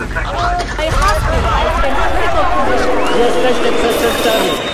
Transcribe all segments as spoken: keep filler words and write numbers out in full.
Jesteście przestępcami.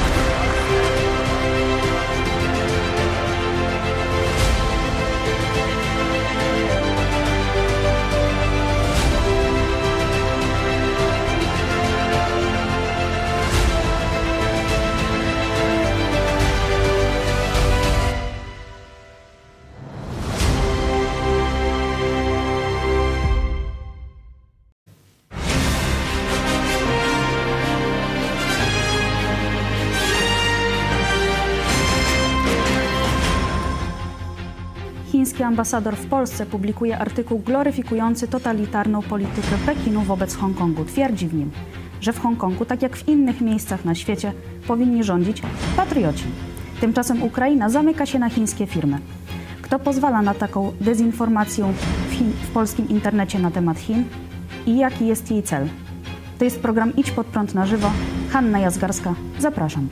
Chiński ambasador w Polsce publikuje artykuł gloryfikujący totalitarną politykę Pekinu wobec Hongkongu. Twierdzi w nim, że w Hongkongu, tak jak w innych miejscach na świecie, powinni rządzić patrioci. Tymczasem Ukraina zamyka się na chińskie firmy. Kto pozwala na taką dezinformację w, Chin, w polskim internecie na temat Chin i jaki jest jej cel? To jest program Idź Pod Prąd na żywo. Hanna Jazgarska, zapraszam.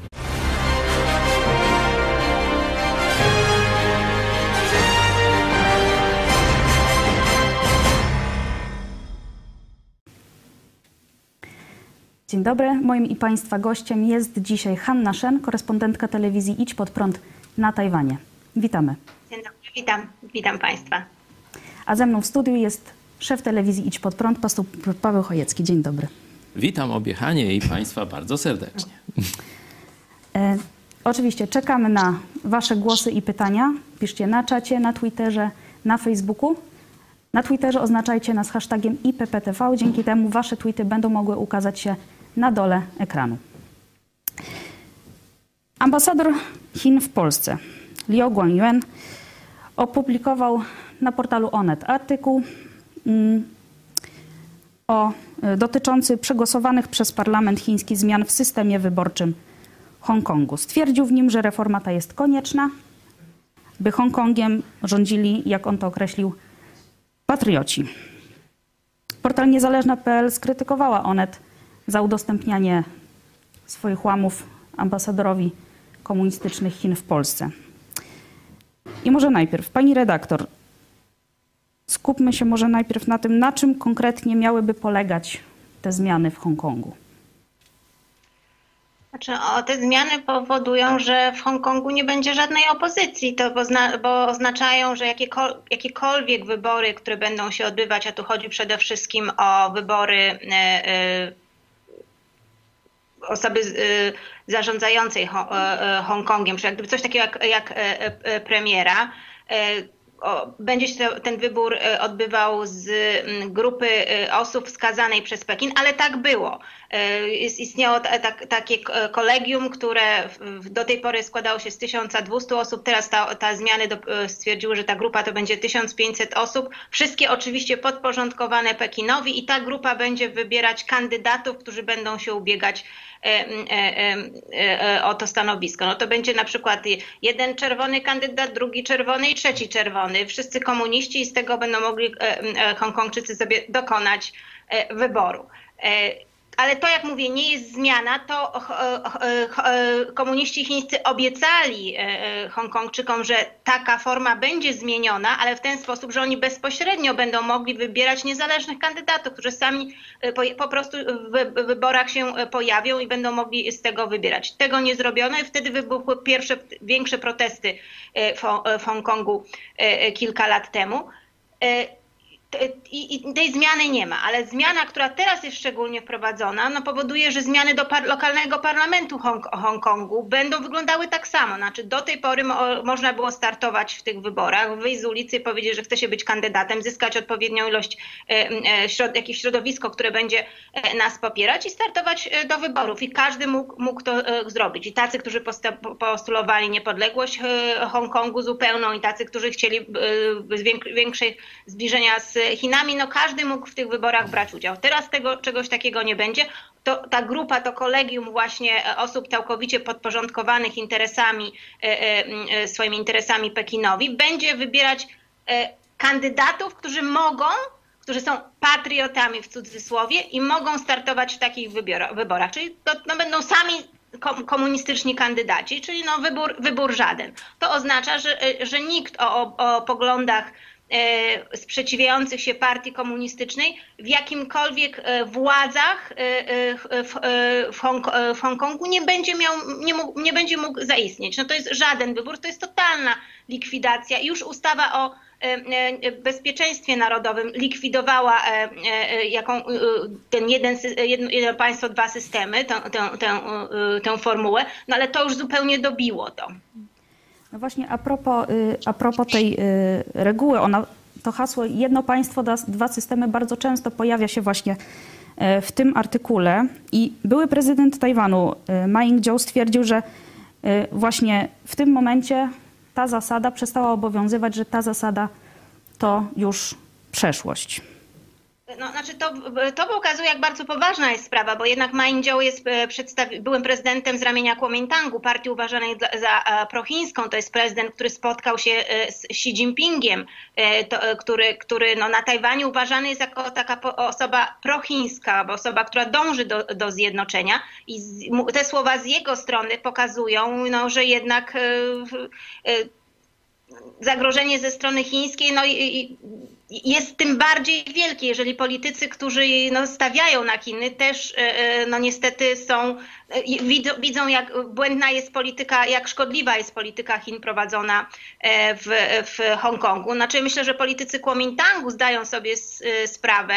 Dzień dobry. Moim i Państwa gościem jest dzisiaj Hanna Shen, korespondentka telewizji Idź Pod Prąd na Tajwanie. Witamy. Dzień dobry, witam, witam Państwa. A ze mną w studiu jest szef telewizji Idź Pod Prąd, poseł Paweł Chojecki. Dzień dobry. Witam obie Hanie i Państwa bardzo serdecznie. E, oczywiście czekamy na Wasze głosy i pytania. Piszcie na czacie, na Twitterze, na Facebooku. Na Twitterze oznaczajcie nas hashtagiem I P P T V. Dzięki temu Wasze tweety będą mogły ukazać się na dole ekranu. Ambasador Chin w Polsce, Liu Guangyuan, opublikował na portalu Onet artykuł mm, o, dotyczący przegłosowanych przez parlament chiński zmian w systemie wyborczym Hongkongu. Stwierdził w nim, że reforma ta jest konieczna, by Hongkongiem rządzili, jak on to określił, patrioci. Portal niezależna kropka p l skrytykowała Onet za udostępnianie swoich łamów ambasadorowi komunistycznych Chin w Polsce. I może najpierw, pani redaktor, skupmy się może najpierw na tym, na czym konkretnie miałyby polegać te zmiany w Hongkongu. Znaczy, o, te zmiany powodują, że w Hongkongu nie będzie żadnej opozycji, to bo, zna, bo oznaczają, że jakiekol, jakiekolwiek wybory, które będą się odbywać, a tu chodzi przede wszystkim o wybory y, y, osoby y, zarządzającej ho, y, Hongkongiem, czy jak gdyby coś takiego jak, jak y, y, premiera, y, O, będzie się ten wybór odbywał z grupy osób wskazanej przez Pekin, ale tak było. Istniało tak, takie kolegium, które do tej pory składało się z tysiąca dwustu osób. Teraz ta, ta zmiany do, stwierdziły, że ta grupa to będzie tysiąc pięćset osób. Wszystkie oczywiście podporządkowane Pekinowi i ta grupa będzie wybierać kandydatów, którzy będą się ubiegać o to stanowisko. No to będzie na przykład jeden czerwony kandydat, drugi czerwony i trzeci czerwony. Wszyscy komuniści i z tego będą mogli Hongkongczycy sobie dokonać wyboru. Ale to, jak mówię, nie jest zmiana, to komuniści chińscy obiecali Hongkongczykom, że taka forma będzie zmieniona, ale w ten sposób, że oni bezpośrednio będą mogli wybierać niezależnych kandydatów, którzy sami po prostu w wyborach się pojawią i będą mogli z tego wybierać. Tego nie zrobiono i wtedy wybuchły pierwsze, większe protesty w Hongkongu kilka lat temu. I, I tej zmiany nie ma, ale zmiana, która teraz jest szczególnie wprowadzona, no powoduje, że zmiany do par lokalnego parlamentu Hong Hongkongu będą wyglądały tak samo. Znaczy do tej pory mo można było startować w tych wyborach, wyjść z ulicy i powiedzieć, że chce się być kandydatem, zyskać odpowiednią ilość, e, e, środ jakieś środowisko, które będzie e, nas popierać i startować e, do wyborów. I każdy mógł, mógł to e, zrobić. I tacy, którzy postulowali niepodległość e, Hongkongu zupełną i tacy, którzy chcieli e, większej zbliżenia z Chinami, no każdy mógł w tych wyborach brać udział. Teraz tego czegoś takiego nie będzie. To, ta grupa, to kolegium właśnie osób całkowicie podporządkowanych interesami, e, e, swoimi interesami Pekinowi, będzie wybierać e, kandydatów, którzy mogą, którzy są patriotami w cudzysłowie i mogą startować w takich wyborach. Czyli to no, będą sami komunistyczni kandydaci, czyli no, wybór, wybór żaden. To oznacza, że, że nikt o, o, o poglądach sprzeciwiających się partii komunistycznej w jakimkolwiek władzach w, w, Hong, w Hongkongu nie będzie miał, nie, mógł, nie będzie mógł zaistnieć. No to jest żaden wybór, to jest totalna likwidacja. I już ustawa o bezpieczeństwie narodowym likwidowała jaką, ten jeden, jedno, jedno państwo, dwa systemy, tę, tę, tę, tę formułę, no ale to już zupełnie dobiło to. No właśnie a propos, a propos tej reguły, ona, to hasło jedno państwo, dwa systemy bardzo często pojawia się właśnie w tym artykule i były prezydent Tajwanu Ma Ying-jeou stwierdził, że właśnie w tym momencie ta zasada przestała obowiązywać, że ta zasada to już przeszłość. No, znaczy to, to pokazuje, jak bardzo poważna jest sprawa, bo jednak Ma Ying-jeou jest byłym prezydentem z ramienia Kuomintangu, partii uważanej za, za prochińską. To jest prezydent, który spotkał się z Xi Jinpingiem, to, który, który no, na Tajwanie uważany jest jako taka osoba prochińska, bo osoba, która dąży do, do zjednoczenia. I z, te słowa z jego strony pokazują, no, że jednak y, y, zagrożenie ze strony chińskiej no, i, jest tym bardziej wielkie, jeżeli politycy, którzy no, stawiają na Chiny, też no, niestety są, widzą, widzą, jak błędna jest polityka, jak szkodliwa jest polityka Chin prowadzona w, w Hongkongu. Znaczy, myślę, że politycy Kuomintangu zdają sobie sprawę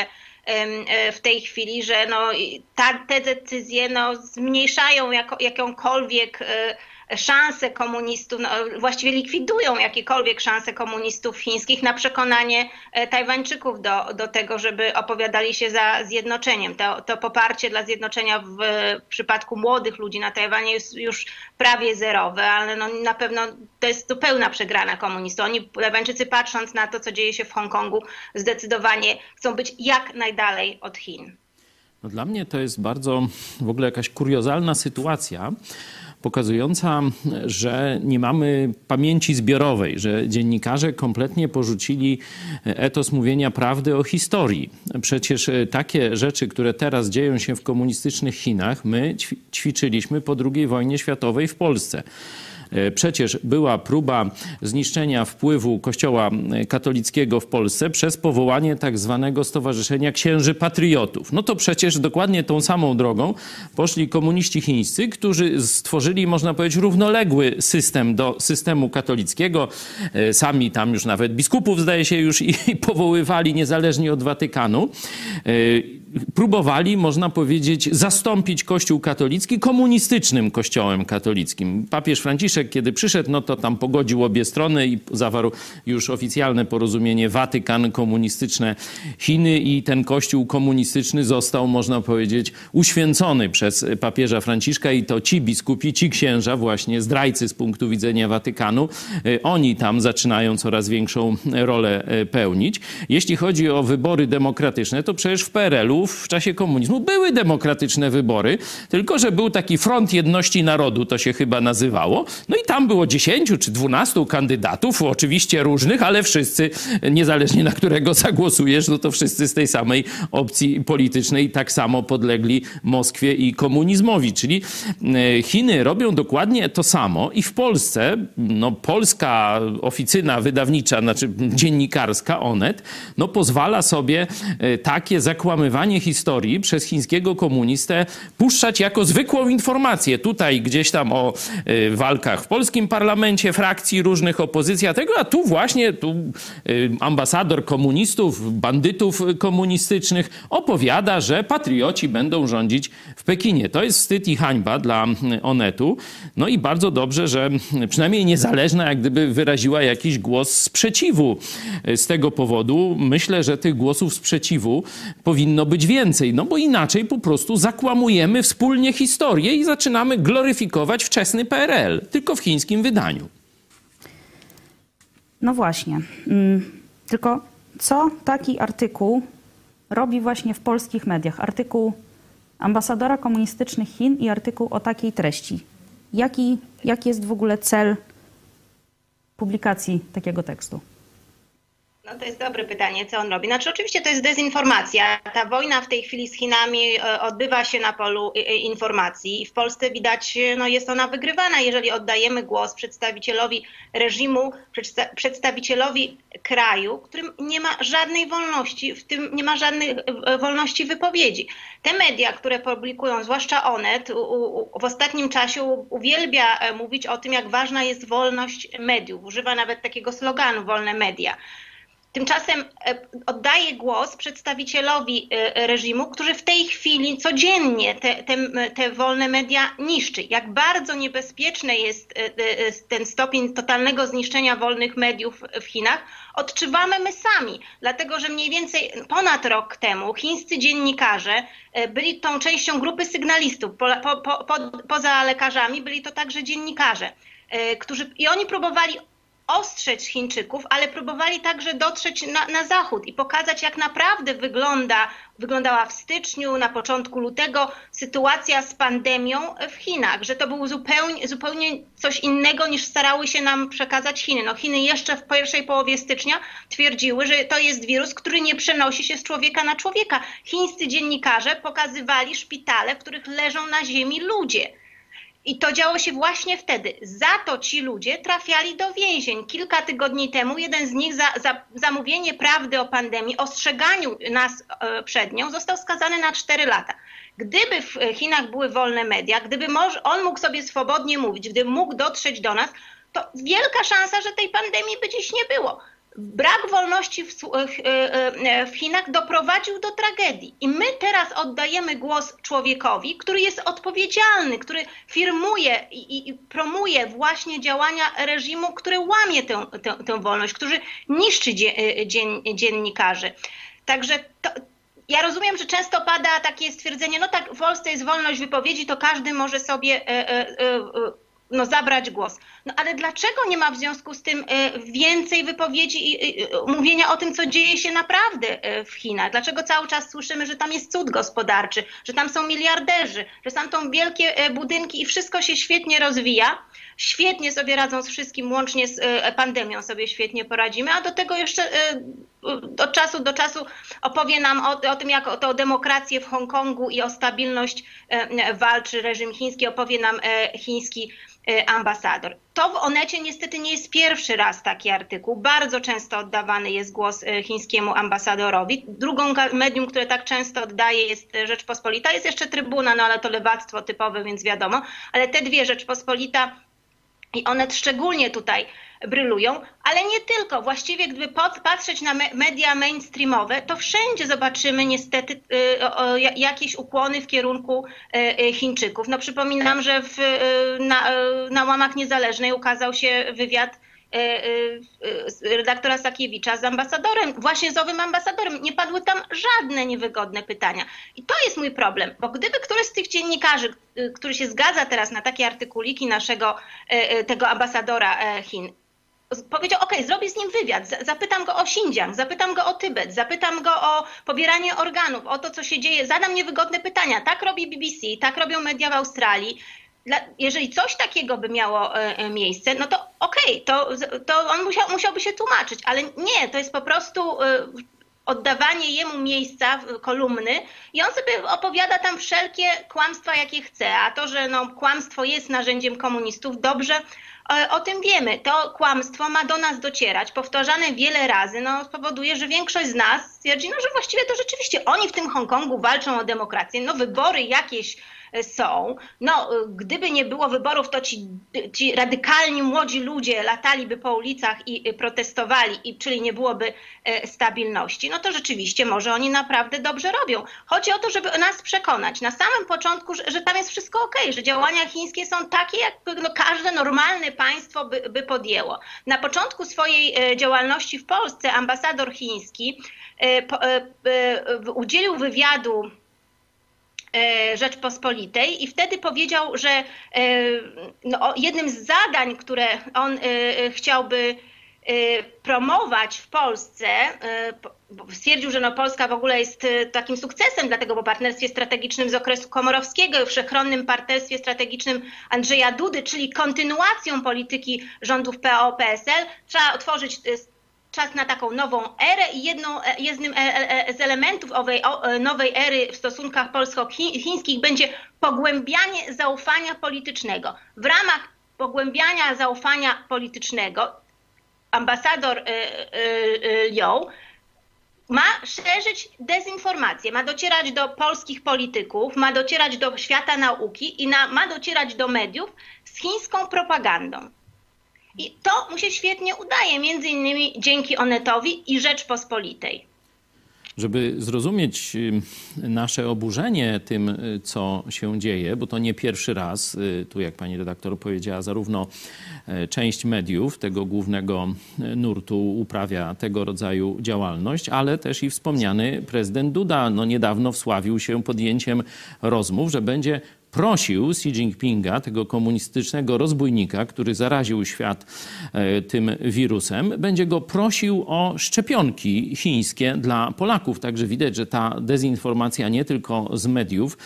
w tej chwili, że no, ta, te decyzje no, zmniejszają jako, jakąkolwiek szanse komunistów, no, właściwie likwidują jakiekolwiek szanse komunistów chińskich na przekonanie Tajwańczyków do, do tego, żeby opowiadali się za zjednoczeniem. To, to poparcie dla zjednoczenia w, w przypadku młodych ludzi na Tajwanie jest już prawie zerowe, ale no, na pewno to jest zupełna przegrana komunistów. Oni, Tajwańczycy, patrząc na to, co dzieje się w Hongkongu, zdecydowanie chcą być jak najdalej od Chin. No, dla mnie to jest bardzo w ogóle jakaś kuriozalna sytuacja, pokazująca, że nie mamy pamięci zbiorowej, że dziennikarze kompletnie porzucili etos mówienia prawdy o historii. Przecież takie rzeczy, które teraz dzieją się w komunistycznych Chinach, my ćwiczyliśmy po drugiej wojnie światowej w Polsce. Przecież była próba zniszczenia wpływu Kościoła katolickiego w Polsce przez powołanie tak zwanego Stowarzyszenia Księży Patriotów. No to przecież dokładnie tą samą drogą poszli komuniści chińscy, którzy stworzyli, można powiedzieć, równoległy system do systemu katolickiego. Sami tam już nawet biskupów, zdaje się, już i powoływali niezależnie od Watykanu. Próbowali, można powiedzieć, zastąpić Kościół katolicki komunistycznym Kościołem katolickim. Papież Franciszek, kiedy przyszedł, no to tam pogodził obie strony i zawarł już oficjalne porozumienie Watykan, komunistyczne Chiny i ten Kościół komunistyczny został, można powiedzieć, uświęcony przez papieża Franciszka i to ci biskupi, ci księża, właśnie zdrajcy z punktu widzenia Watykanu, oni tam zaczynają coraz większą rolę pełnić. Jeśli chodzi o wybory demokratyczne, to przecież w P R L-u w czasie komunizmu były demokratyczne wybory, tylko że był taki Front Jedności Narodu, to się chyba nazywało. No i tam było dziesięciu czy dwunastu kandydatów, oczywiście różnych, ale wszyscy, niezależnie na którego zagłosujesz, no to wszyscy z tej samej opcji politycznej tak samo podlegli Moskwie i komunizmowi. Czyli Chiny robią dokładnie to samo i w Polsce, no polska oficyna wydawnicza, znaczy dziennikarska Onet, no pozwala sobie takie zakłamywanie historii przez chińskiego komunistę puszczać jako zwykłą informację. Tutaj gdzieś tam o y, walkach w polskim parlamencie, frakcji różnych, opozycja tego, a tu właśnie tu y, ambasador komunistów, bandytów komunistycznych opowiada, że patrioci będą rządzić w Pekinie. To jest wstyd i hańba dla Onetu. No i bardzo dobrze, że przynajmniej niezależna jak gdyby wyraziła jakiś głos sprzeciwu z tego powodu. Myślę, że tych głosów sprzeciwu powinno być więcej, no bo inaczej po prostu zakłamujemy wspólnie historię i zaczynamy gloryfikować wczesny P R L, tylko w chińskim wydaniu. No właśnie. Tylko co taki artykuł robi właśnie w polskich mediach? Artykuł ambasadora komunistycznych Chin i artykuł o takiej treści. Jaki, jaki jest w ogóle cel publikacji takiego tekstu? No to jest dobre pytanie, co on robi. Znaczy oczywiście to jest dezinformacja. Ta wojna w tej chwili z Chinami odbywa się na polu informacji i w Polsce widać, no jest ona wygrywana, jeżeli oddajemy głos przedstawicielowi reżimu, przedstawicielowi kraju, w którym nie ma żadnej wolności, w tym nie ma żadnej wolności wypowiedzi. Te media, które publikują, zwłaszcza Onet, u, u, w ostatnim czasie uwielbia mówić o tym, jak ważna jest wolność mediów. Używa nawet takiego sloganu wolne media. Tymczasem oddaje głos przedstawicielowi reżimu, który w tej chwili codziennie te, te, te wolne media niszczy. Jak bardzo niebezpieczny jest ten stopień totalnego zniszczenia wolnych mediów w Chinach, odczuwamy my sami. Dlatego, że mniej więcej ponad rok temu chińscy dziennikarze byli tą częścią grupy sygnalistów. Po, po, po, poza lekarzami byli to także dziennikarze, którzy i oni próbowali ostrzec Chińczyków, ale próbowali także dotrzeć na, na zachód i pokazać, jak naprawdę wygląda, wyglądała w styczniu, na początku lutego sytuacja z pandemią w Chinach, że to było zupełnie, zupełnie coś innego niż starały się nam przekazać Chiny. No Chiny jeszcze w pierwszej połowie stycznia twierdziły, że to jest wirus, który nie przenosi się z człowieka na człowieka. Chińscy dziennikarze pokazywali szpitale, w których leżą na ziemi ludzie. I to działo się właśnie wtedy. Za to ci ludzie trafiali do więzień. Kilka tygodni temu jeden z nich za, za zamówienie prawdy o pandemii, ostrzeganiu nas e, przed nią, został skazany na cztery lata. Gdyby w Chinach były wolne media, gdyby może, on mógł sobie swobodnie mówić, gdyby mógł dotrzeć do nas, to wielka szansa, że tej pandemii by dziś nie było. Brak wolności w, w Chinach doprowadził do tragedii. I my teraz oddajemy głos człowiekowi, który jest odpowiedzialny, który firmuje i, i promuje właśnie działania reżimu, który łamie tę, tę, tę wolność, który niszczy dzie, dzien, dziennikarzy. Także to, ja rozumiem, że często pada takie stwierdzenie, no tak, w Polsce jest wolność wypowiedzi, to każdy może sobie e, e, e, no, zabrać głos. No ale dlaczego nie ma w związku z tym więcej wypowiedzi i, i mówienia o tym, co dzieje się naprawdę w Chinach? Dlaczego cały czas słyszymy, że tam jest cud gospodarczy, że tam są miliarderzy, że tam są wielkie budynki i wszystko się świetnie rozwija? Świetnie sobie radzą z wszystkim, łącznie z pandemią sobie świetnie poradzimy, a do tego jeszcze od czasu do czasu opowie nam o, o tym, jak o, to o demokrację w Hongkongu i o stabilność walczy reżim chiński, opowie nam chiński ambasador. To w Onecie niestety nie jest pierwszy raz taki artykuł. Bardzo często oddawany jest głos chińskiemu ambasadorowi. Drugą medium, które tak często oddaje, jest Rzeczpospolita. Jest jeszcze Trybuna, no ale to lewactwo typowe, więc wiadomo. Ale te dwie, Rzeczpospolita i Onet, szczególnie tutaj brylują, ale nie tylko. Właściwie gdyby patrzeć na media mainstreamowe, to wszędzie zobaczymy niestety jakieś ukłony w kierunku Chińczyków. No przypominam, że w, na, na łamach Niezależnej ukazał się wywiad redaktora Sakiewicza z ambasadorem, właśnie z owym ambasadorem. Nie padły tam żadne niewygodne pytania. I to jest mój problem, bo gdyby któryś z tych dziennikarzy, który się zgadza teraz na takie artykuliki naszego tego ambasadora Chin, powiedział, ok, zrobię z nim wywiad, zapytam go o Xinjiang, zapytam go o Tybet, zapytam go o pobieranie organów, o to, co się dzieje, zadam niewygodne pytania. Tak robi B B C, tak robią media w Australii. Dla, jeżeli coś takiego by miało e, miejsce, no to okej, okay, to, to on musiał, musiałby się tłumaczyć, ale nie, to jest po prostu e, oddawanie jemu miejsca, kolumny i on sobie opowiada tam wszelkie kłamstwa, jakie chce, a to, że no, kłamstwo jest narzędziem komunistów, dobrze e, o tym wiemy. To kłamstwo ma do nas docierać, powtarzane wiele razy, no spowoduje, że większość z nas stwierdzi, no, że właściwie to rzeczywiście oni w tym Hongkongu walczą o demokrację, no wybory jakieś są. No, gdyby nie było wyborów, to ci, ci radykalni młodzi ludzie lataliby po ulicach i protestowali, i, czyli nie byłoby stabilności. No to rzeczywiście może oni naprawdę dobrze robią. Chodzi o to, żeby nas przekonać na samym początku, że, że tam jest wszystko okej, że działania chińskie są takie, jak no, każde normalne państwo by, by podjęło. Na początku swojej działalności w Polsce ambasador chiński po, udzielił wywiadu Rzeczpospolitej i wtedy powiedział, że no, jednym z zadań, które on chciałby promować w Polsce, bo stwierdził, że no Polska w ogóle jest takim sukcesem, dlatego po partnerstwie strategicznym z okresu komorowskiego i wszechstronnym partnerstwie strategicznym Andrzeja Dudy, czyli kontynuacją polityki rządów P O P S L, trzeba otworzyć czas na taką nową erę i jedną, jednym z elementów owej nowej ery w stosunkach polsko-chińskich będzie pogłębianie zaufania politycznego. W ramach pogłębiania zaufania politycznego ambasador Liu ma szerzyć dezinformację, ma docierać do polskich polityków, ma docierać do świata nauki i na, ma docierać do mediów z chińską propagandą. I to mu się świetnie udaje, między innymi dzięki Onetowi i Rzeczpospolitej. Żeby zrozumieć nasze oburzenie tym, co się dzieje, bo to nie pierwszy raz, tu jak pani redaktor powiedziała, zarówno część mediów tego głównego nurtu uprawia tego rodzaju działalność, ale też i wspomniany prezydent Duda no niedawno wsławił się podjęciem rozmów, że będzie prosił Xi Jinpinga, tego komunistycznego rozbójnika, który zaraził świat tym wirusem, będzie go prosił o szczepionki chińskie dla Polaków. Także widać, że ta dezinformacja nie tylko z mediów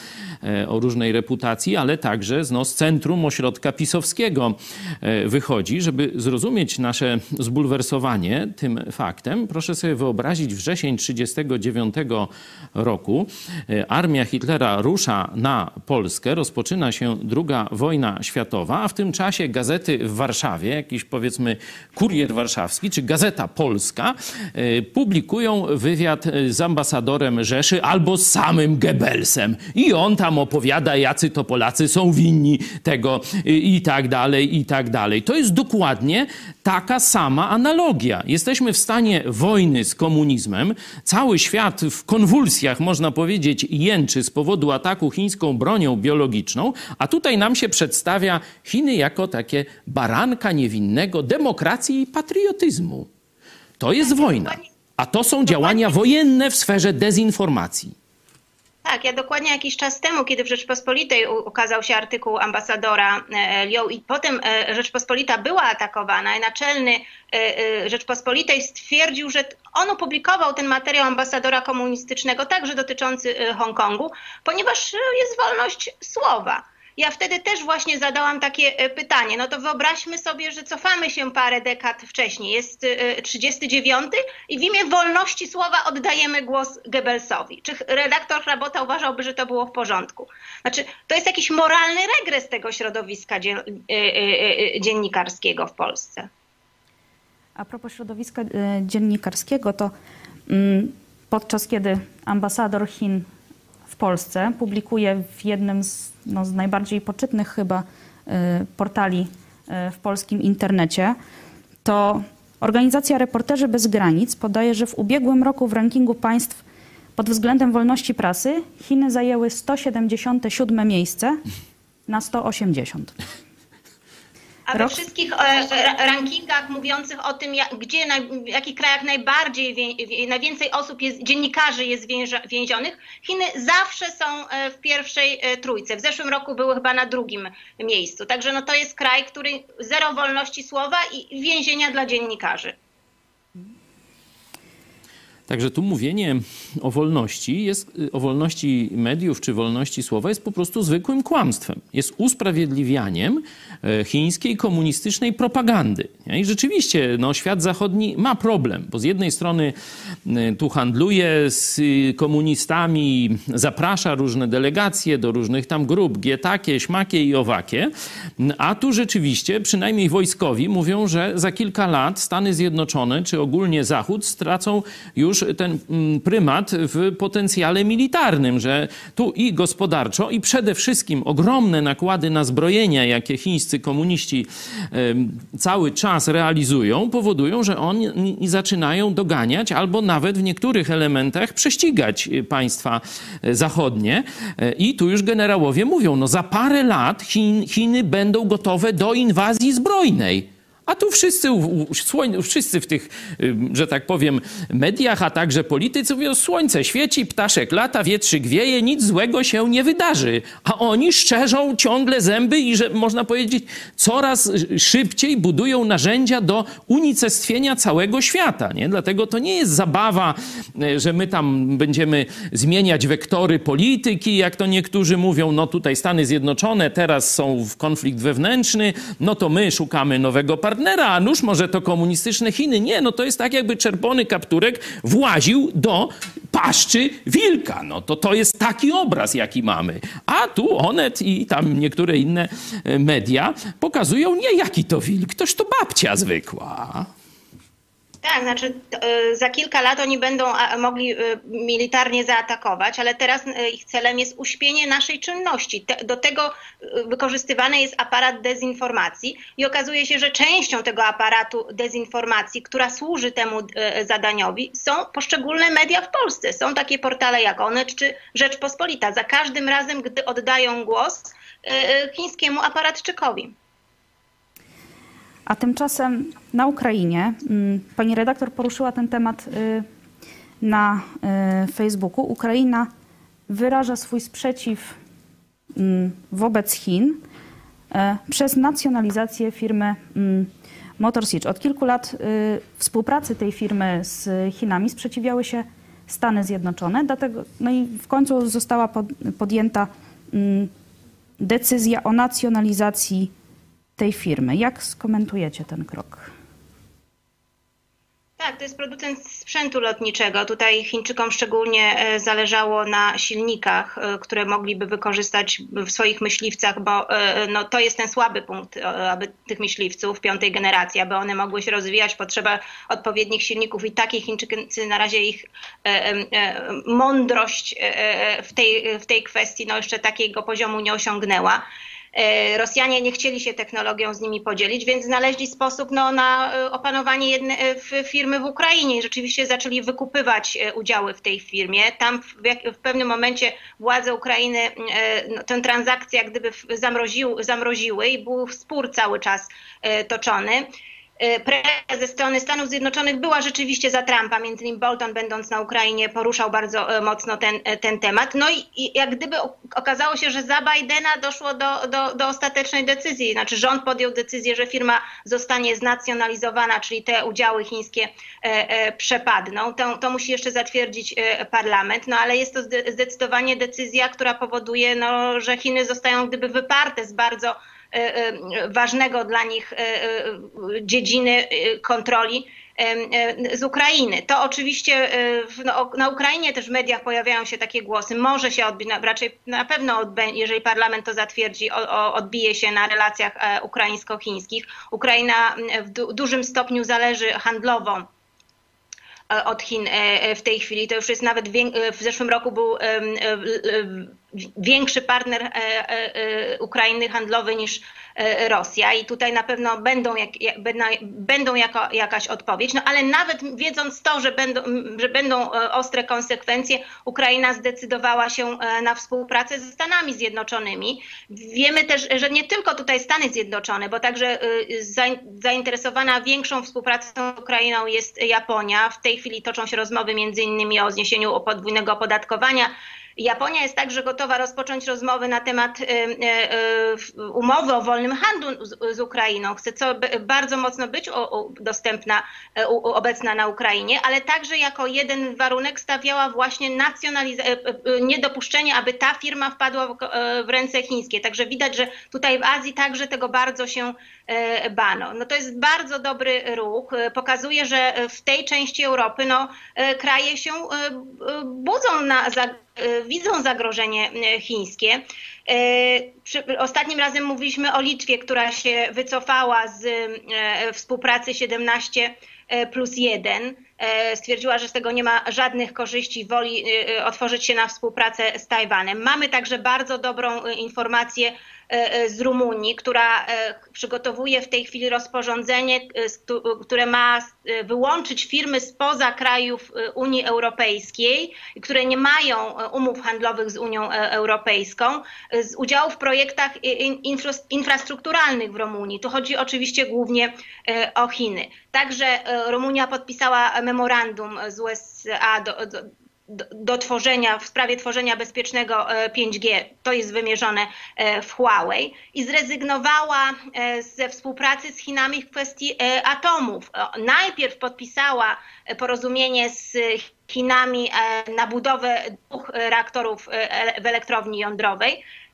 o różnej reputacji, ale także no, z centrum ośrodka pisowskiego wychodzi. Żeby zrozumieć nasze zbulwersowanie tym faktem, proszę sobie wyobrazić wrzesień tysiąc dziewięćset trzydziestego dziewiątego roku. Armia Hitlera rusza na Polskę, rozpoczyna się druga wojna światowa, a w tym czasie gazety w Warszawie, jakiś powiedzmy Kurier Warszawski czy Gazeta Polska publikują wywiad z ambasadorem Rzeszy albo z samym Goebbelsem. I on tam opowiada, jacy to Polacy są winni tego i tak dalej, i tak dalej. To jest dokładnie taka sama analogia. Jesteśmy w stanie wojny z komunizmem. Cały świat w konwulsjach, można powiedzieć, jęczy z powodu ataku chińską bronią biologiczną, a tutaj nam się przedstawia Chiny jako takie baranka niewinnego demokracji i patriotyzmu. To jest wojna, a to są działania wojenne w sferze dezinformacji. Tak, ja dokładnie jakiś czas temu, kiedy w Rzeczpospolitej ukazał się artykuł ambasadora Liu i potem Rzeczpospolita była atakowana i naczelny Rzeczpospolitej stwierdził, że on opublikował ten materiał ambasadora komunistycznego, także dotyczący Hongkongu, ponieważ jest wolność słowa. Ja wtedy też właśnie zadałam takie pytanie. No to wyobraźmy sobie, że cofamy się parę dekad wcześniej. Jest trzydziesty dziewiąty i w imię wolności słowa oddajemy głos Goebbelsowi. Czy redaktor Hrabota uważałby, że to było w porządku? Znaczy, to jest jakiś moralny regres tego środowiska dziennikarskiego w Polsce. A propos środowiska dziennikarskiego, to podczas kiedy ambasador Chin w Polsce publikuje w jednym z, no, z najbardziej poczytnych chyba y, portali y, w polskim internecie, to organizacja Reporterzy Bez Granic podaje, że w ubiegłym roku w rankingu państw pod względem wolności prasy Chiny zajęły sto siedemdziesiąte siódme miejsce na sto osiemdziesiąt. A we wszystkich e, rankingach mówiących o tym, jak, gdzie, na, w jakich krajach najbardziej, wie, najwięcej osób, jest, dziennikarzy jest więźa, więzionych, Chiny zawsze są w pierwszej trójce. W zeszłym roku były chyba na drugim miejscu. Także no to jest kraj, który zero wolności słowa i więzienia dla dziennikarzy. Także tu mówienie o wolności, jest, o wolności mediów czy wolności słowa jest po prostu zwykłym kłamstwem. Jest usprawiedliwianiem chińskiej komunistycznej propagandy. I rzeczywiście no, świat zachodni ma problem, bo z jednej strony tu handluje z komunistami, zaprasza różne delegacje do różnych tam grup, gie takie, śmakie i owakie, a tu rzeczywiście przynajmniej wojskowi mówią, że za kilka lat Stany Zjednoczone czy ogólnie Zachód stracą już ten prymat w potencjale militarnym, że tu i gospodarczo, i przede wszystkim ogromne nakłady na zbrojenia, jakie chińscy komuniści cały czas realizują, powodują, że oni zaczynają doganiać albo nawet w niektórych elementach prześcigać państwa zachodnie. I tu już generałowie mówią, no za parę lat Chin, Chiny będą gotowe do inwazji zbrojnej. A tu wszyscy, wszyscy w tych, że tak powiem, mediach, a także politycy mówią, słońce świeci, ptaszek lata, wietrzyk wieje, nic złego się nie wydarzy. A oni szczerzą ciągle zęby i, że można powiedzieć, coraz szybciej budują narzędzia do unicestwienia całego świata. Nie? Dlatego to nie jest zabawa, że my tam będziemy zmieniać wektory polityki, jak to niektórzy mówią, no tutaj Stany Zjednoczone teraz są w konflikt wewnętrzny, no to my szukamy nowego partnera. partnera, a nuż może to komunistyczne Chiny. Nie, no to jest tak, jakby czerwony kapturek właził do paszczy wilka. No to to jest taki obraz, jaki mamy. A tu Onet i tam niektóre inne media pokazują, nie jaki to wilk, toż to babcia zwykła. Tak, znaczy za kilka lat oni będą mogli militarnie zaatakować, ale teraz ich celem jest uśpienie naszej czynności. Do tego wykorzystywany jest aparat dezinformacji i okazuje się, że częścią tego aparatu dezinformacji, która służy temu zadaniowi, są poszczególne media w Polsce. Są takie portale jak Onet czy Rzeczpospolita. Za każdym razem, gdy oddają głos chińskiemu aparatczykowi. A tymczasem na Ukrainie, pani redaktor poruszyła ten temat na Facebooku, Ukraina wyraża swój sprzeciw wobec Chin przez nacjonalizację firmy Motor Siege. Od kilku lat współpracy tej firmy z Chinami sprzeciwiały się Stany Zjednoczone, dlatego, no i w końcu została podjęta decyzja o nacjonalizacji tej firmy. Jak skomentujecie ten krok? Tak, to jest producent sprzętu lotniczego. Tutaj Chińczykom szczególnie zależało na silnikach, które mogliby wykorzystać w swoich myśliwcach, bo no, to jest ten słaby punkt aby tych myśliwców piątej generacji, aby one mogły się rozwijać, potrzeba odpowiednich silników i takie Chińczycy na razie ich e, e, mądrość w tej, w tej kwestii no, jeszcze takiego poziomu nie osiągnęła. Rosjanie nie chcieli się technologią z nimi podzielić, więc znaleźli sposób no, na opanowanie jedne, w firmy w Ukrainie i rzeczywiście zaczęli wykupywać udziały w tej firmie. Tam w, jak, w pewnym momencie władze Ukrainy no, tę transakcję jak gdyby zamroził, zamroziły i był spór cały czas toczony. Presja ze strony Stanów Zjednoczonych była rzeczywiście za Trumpa, między innymi Bolton, będąc na Ukrainie, poruszał bardzo mocno ten, ten temat. No i, i jak gdyby okazało się, że za Bidena doszło do, do, do ostatecznej decyzji. Znaczy rząd podjął decyzję, że firma zostanie znacjonalizowana, czyli te udziały chińskie e, e, przepadną. To, to musi jeszcze zatwierdzić e, parlament, no ale jest to zdecydowanie decyzja, która powoduje, no, że Chiny zostają gdyby wyparte z bardzo ważnego dla nich dziedziny kontroli z Ukrainy. To oczywiście no, na Ukrainie też w mediach pojawiają się takie głosy. Może się odbić, raczej na pewno, jeżeli parlament to zatwierdzi, odbije się na relacjach ukraińsko-chińskich. Ukraina w du- dużym stopniu zależy handlowo od Chin w tej chwili. To już jest nawet w zeszłym roku był większy partner Ukrainy handlowy niż Rosja i tutaj na pewno będą, jak, będą jako, jakaś odpowiedź, no ale nawet wiedząc to, że będą, że będą ostre konsekwencje, Ukraina zdecydowała się na współpracę ze Stanami Zjednoczonymi. Wiemy też, że nie tylko tutaj Stany Zjednoczone, bo także zainteresowana większą współpracą z Ukrainą jest Japonia. W tej chwili toczą się rozmowy między innymi o zniesieniu podwójnego opodatkowania. Japonia jest także gotowa rozpocząć rozmowy na temat y, y, umowy o wolnym handlu z, z Ukrainą. Chce co bardzo mocno być o, o, dostępna, u, obecna na Ukrainie, ale także jako jeden warunek stawiała właśnie nacjonalizację, niedopuszczenie, aby ta firma wpadła w, w ręce chińskie. Także widać, że tutaj w Azji także tego bardzo się y, bano. No to jest bardzo dobry ruch. Pokazuje, że w tej części Europy no, kraje się budzą na za, widzą zagrożenie chińskie. Ostatnim razem mówiliśmy o Litwie, która się wycofała z współpracy siedemnaście plus jeden. Stwierdziła, że z tego nie ma żadnych korzyści, woli otworzyć się na współpracę z Tajwanem. Mamy także bardzo dobrą informację z Rumunii, która przygotowuje w tej chwili rozporządzenie, które ma wyłączyć firmy spoza krajów Unii Europejskiej, które nie mają umów handlowych z Unią Europejską, z udziału w projektach infrastrukturalnych w Rumunii. Tu chodzi oczywiście głównie o Chiny. Także Rumunia podpisała memorandum z U S A do, do Do, do tworzenia, w sprawie tworzenia bezpiecznego pięć G, to jest wymierzone w Huawei, i zrezygnowała ze współpracy z Chinami w kwestii atomów. Najpierw podpisała porozumienie z Chinami na budowę dwóch reaktorów w elektrowni jądrowej.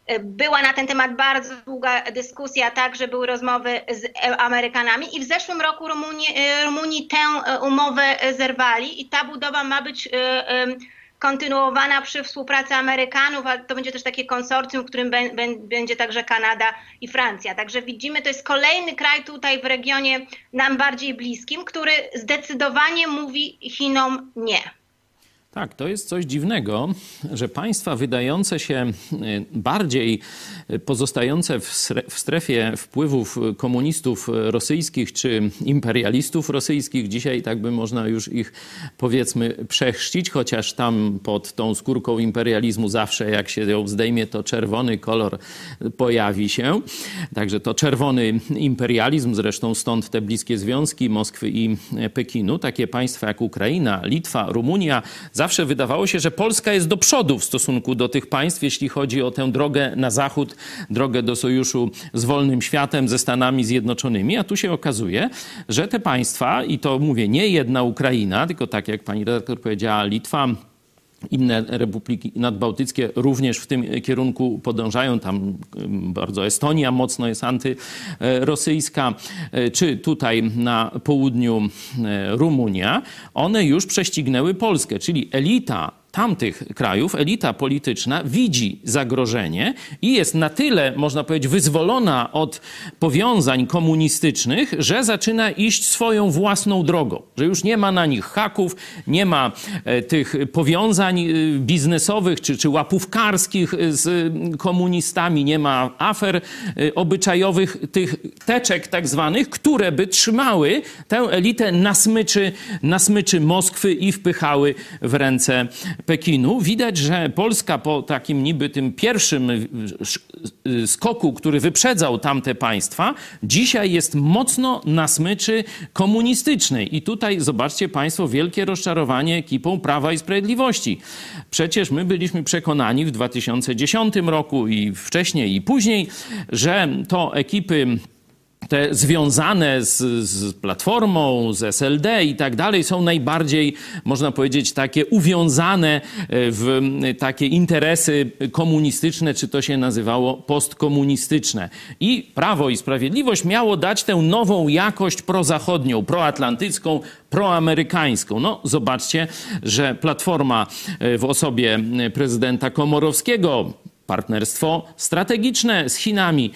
Była na ten temat bardzo długa dyskusja, także były rozmowy z Amerykanami i w zeszłym roku Rumunii, Rumunii tę umowę zerwali i ta budowa ma być kontynuowana przy współpracy Amerykanów, a to będzie też takie konsorcjum, w którym będzie także Kanada i Francja. Także widzimy, to jest kolejny kraj tutaj w regionie nam bardziej bliskim, który zdecydowanie mówi Chinom nie. Tak, to jest coś dziwnego, że państwa wydające się bardziej pozostające w strefie wpływów komunistów rosyjskich czy imperialistów rosyjskich, dzisiaj tak by można już ich powiedzmy przechrzcić, chociaż tam pod tą skórką imperializmu zawsze jak się ją zdejmie, to czerwony kolor pojawi się. Także to czerwony imperializm, zresztą stąd te bliskie związki Moskwy i Pekinu. Takie państwa jak Ukraina, Litwa, Rumunia, zawsze wydawało się, że Polska jest do przodu w stosunku do tych państw, jeśli chodzi o tę drogę na zachód, drogę do sojuszu z wolnym światem, ze Stanami Zjednoczonymi. A tu się okazuje, że te państwa, i to mówię, nie jedna Ukraina, tylko tak jak pani redaktor powiedziała, Litwa, inne republiki nadbałtyckie również w tym kierunku podążają. Tam bardzo Estonia mocno jest antyrosyjska, czy tutaj na południu Rumunia. One już prześcignęły Polskę, czyli elita tamtych krajów, elita polityczna widzi zagrożenie i jest na tyle, można powiedzieć, wyzwolona od powiązań komunistycznych, że zaczyna iść swoją własną drogą. Że już nie ma na nich haków, nie ma e, tych powiązań biznesowych czy, czy łapówkarskich z komunistami, nie ma afer e, obyczajowych, tych teczek tak zwanych, które by trzymały tę elitę na smyczy, na smyczy Moskwy i wpychały w ręce Pekinu. Widać, że Polska po takim niby tym pierwszym skoku, który wyprzedzał tamte państwa, dzisiaj jest mocno na smyczy komunistycznej. I tutaj zobaczcie państwo wielkie rozczarowanie ekipą Prawa i Sprawiedliwości. Przecież my byliśmy przekonani w dwa tysiące dziesiątym roku i wcześniej i później, że to ekipy te związane z, z Platformą, z S L D i tak dalej są najbardziej, można powiedzieć, takie uwiązane w takie interesy komunistyczne, czy to się nazywało postkomunistyczne. I Prawo i Sprawiedliwość miało dać tę nową jakość prozachodnią, proatlantycką, proamerykańską. No zobaczcie, że Platforma w osobie prezydenta Komorowskiego, partnerstwo strategiczne z Chinami,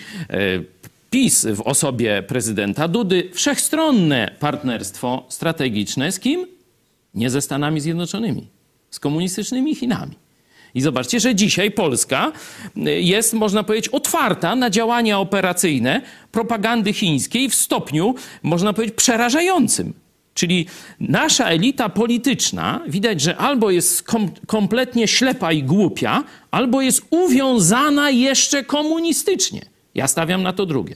PiS w osobie prezydenta Dudy, wszechstronne partnerstwo strategiczne z kim? Nie ze Stanami Zjednoczonymi, z komunistycznymi Chinami. I zobaczcie, że dzisiaj Polska jest, można powiedzieć, otwarta na działania operacyjne propagandy chińskiej w stopniu, można powiedzieć, przerażającym. Czyli nasza elita polityczna, widać, że albo jest kom- kompletnie ślepa i głupia, albo jest uwiązana jeszcze komunistycznie. Ja stawiam na to drugie.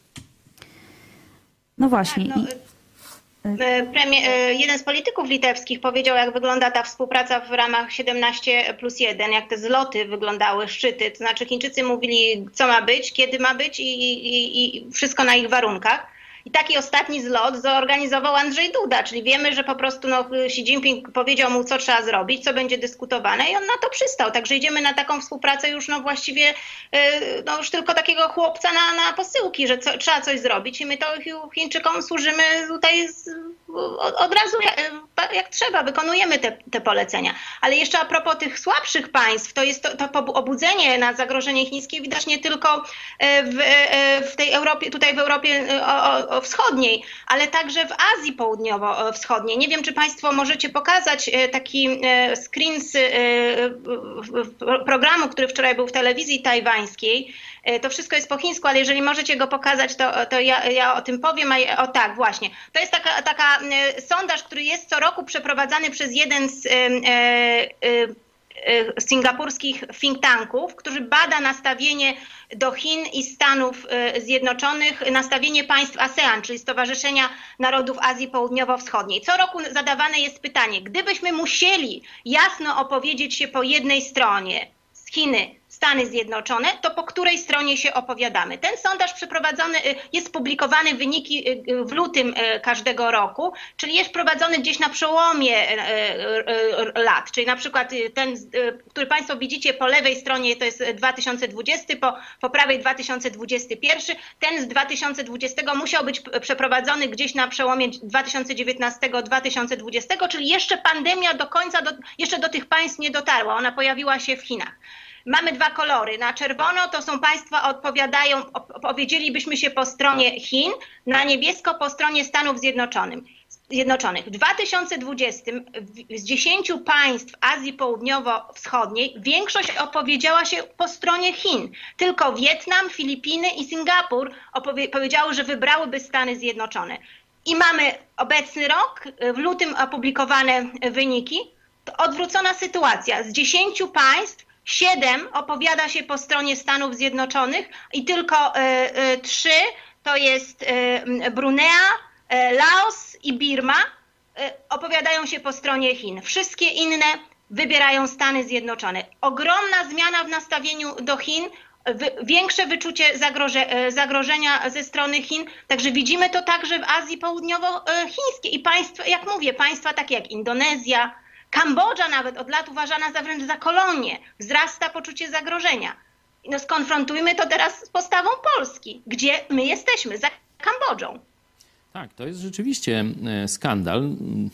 No właśnie. Tak, no, Premier, jeden z polityków litewskich powiedział, jak wygląda ta współpraca w ramach siedemnaście plus jeden, jak te zloty wyglądały, szczyty. To znaczy Chińczycy mówili, co ma być, kiedy ma być i, i, i wszystko na ich warunkach. I taki ostatni zlot zorganizował Andrzej Duda, czyli wiemy, że po prostu no, Xi Jinping powiedział mu, co trzeba zrobić, co będzie dyskutowane i on na to przystał. Także idziemy na taką współpracę już no właściwie no, już tylko takiego chłopca na, na posyłki, że co, trzeba coś zrobić i my to Chińczykom służymy tutaj z, od, od razu jak, jak trzeba, wykonujemy te, te polecenia. Ale jeszcze a propos tych słabszych państw, to jest to, to obudzenie na zagrożenie chińskie widać nie tylko w, w tej Europie, tutaj w Europie o, o, wschodniej, ale także w Azji Południowo-Wschodniej. Nie wiem, czy Państwo możecie pokazać taki screen z programu, który wczoraj był w telewizji tajwańskiej. To wszystko jest po chińsku, ale jeżeli możecie go pokazać, to, to ja, ja o tym powiem. A, o tak, właśnie. To jest taka, taka sondaż, który jest co roku przeprowadzany przez jeden z e, e, singapurskich think tanków, który bada nastawienie do Chin i Stanów Zjednoczonych, nastawienie państw ASEAN, czyli Stowarzyszenia Narodów Azji Południowo-Wschodniej. Co roku zadawane jest pytanie, gdybyśmy musieli jasno opowiedzieć się po jednej stronie, Chiny, Stany Zjednoczone, to po której stronie się opowiadamy. Ten sondaż przeprowadzony, jest publikowany, wyniki w lutym każdego roku, czyli jest prowadzony gdzieś na przełomie lat, czyli na przykład ten, który Państwo widzicie po lewej stronie, to jest dwa tysiące dwudziesty, po, po prawej dwa tysiące dwudziesty pierwszy, ten z dwa tysiące dwudziestego musiał być przeprowadzony gdzieś na przełomie dwa tysiące dziewiętnastego do dwa tysiące dwudziestego, czyli jeszcze pandemia do końca, do, jeszcze do tych państw nie dotarła, ona pojawiła się w Chinach. Mamy dwa kolory. Na czerwono to są państwa odpowiadają, powiedzielibyśmy się po stronie Chin, na niebiesko po stronie Stanów Zjednoczonych. Zjednoczonych. W dwa tysiące dwudziestym z dziesięciu państw Azji Południowo-Wschodniej większość opowiedziała się po stronie Chin. Tylko Wietnam, Filipiny i Singapur powiedziały, że wybrałyby Stany Zjednoczone. I mamy obecny rok, w lutym opublikowane wyniki. To odwrócona sytuacja. Z dziesięciu państw siedem opowiada się po stronie Stanów Zjednoczonych i tylko y, y, trzy to jest y, Brunea, y, Laos i Birma y, opowiadają się po stronie Chin. Wszystkie inne wybierają Stany Zjednoczone. Ogromna zmiana w nastawieniu do Chin, wy, większe wyczucie zagroże, y, zagrożenia ze strony Chin. Także widzimy to także w Azji Południowo-Chińskiej i państwa, jak mówię, państwa takie jak Indonezja, Kambodża nawet od lat uważana za wręcz za kolonię. Wzrasta poczucie zagrożenia. No skonfrontujmy to teraz z postawą Polski. Gdzie my jesteśmy? Za Kambodżą. Tak, to jest rzeczywiście skandal.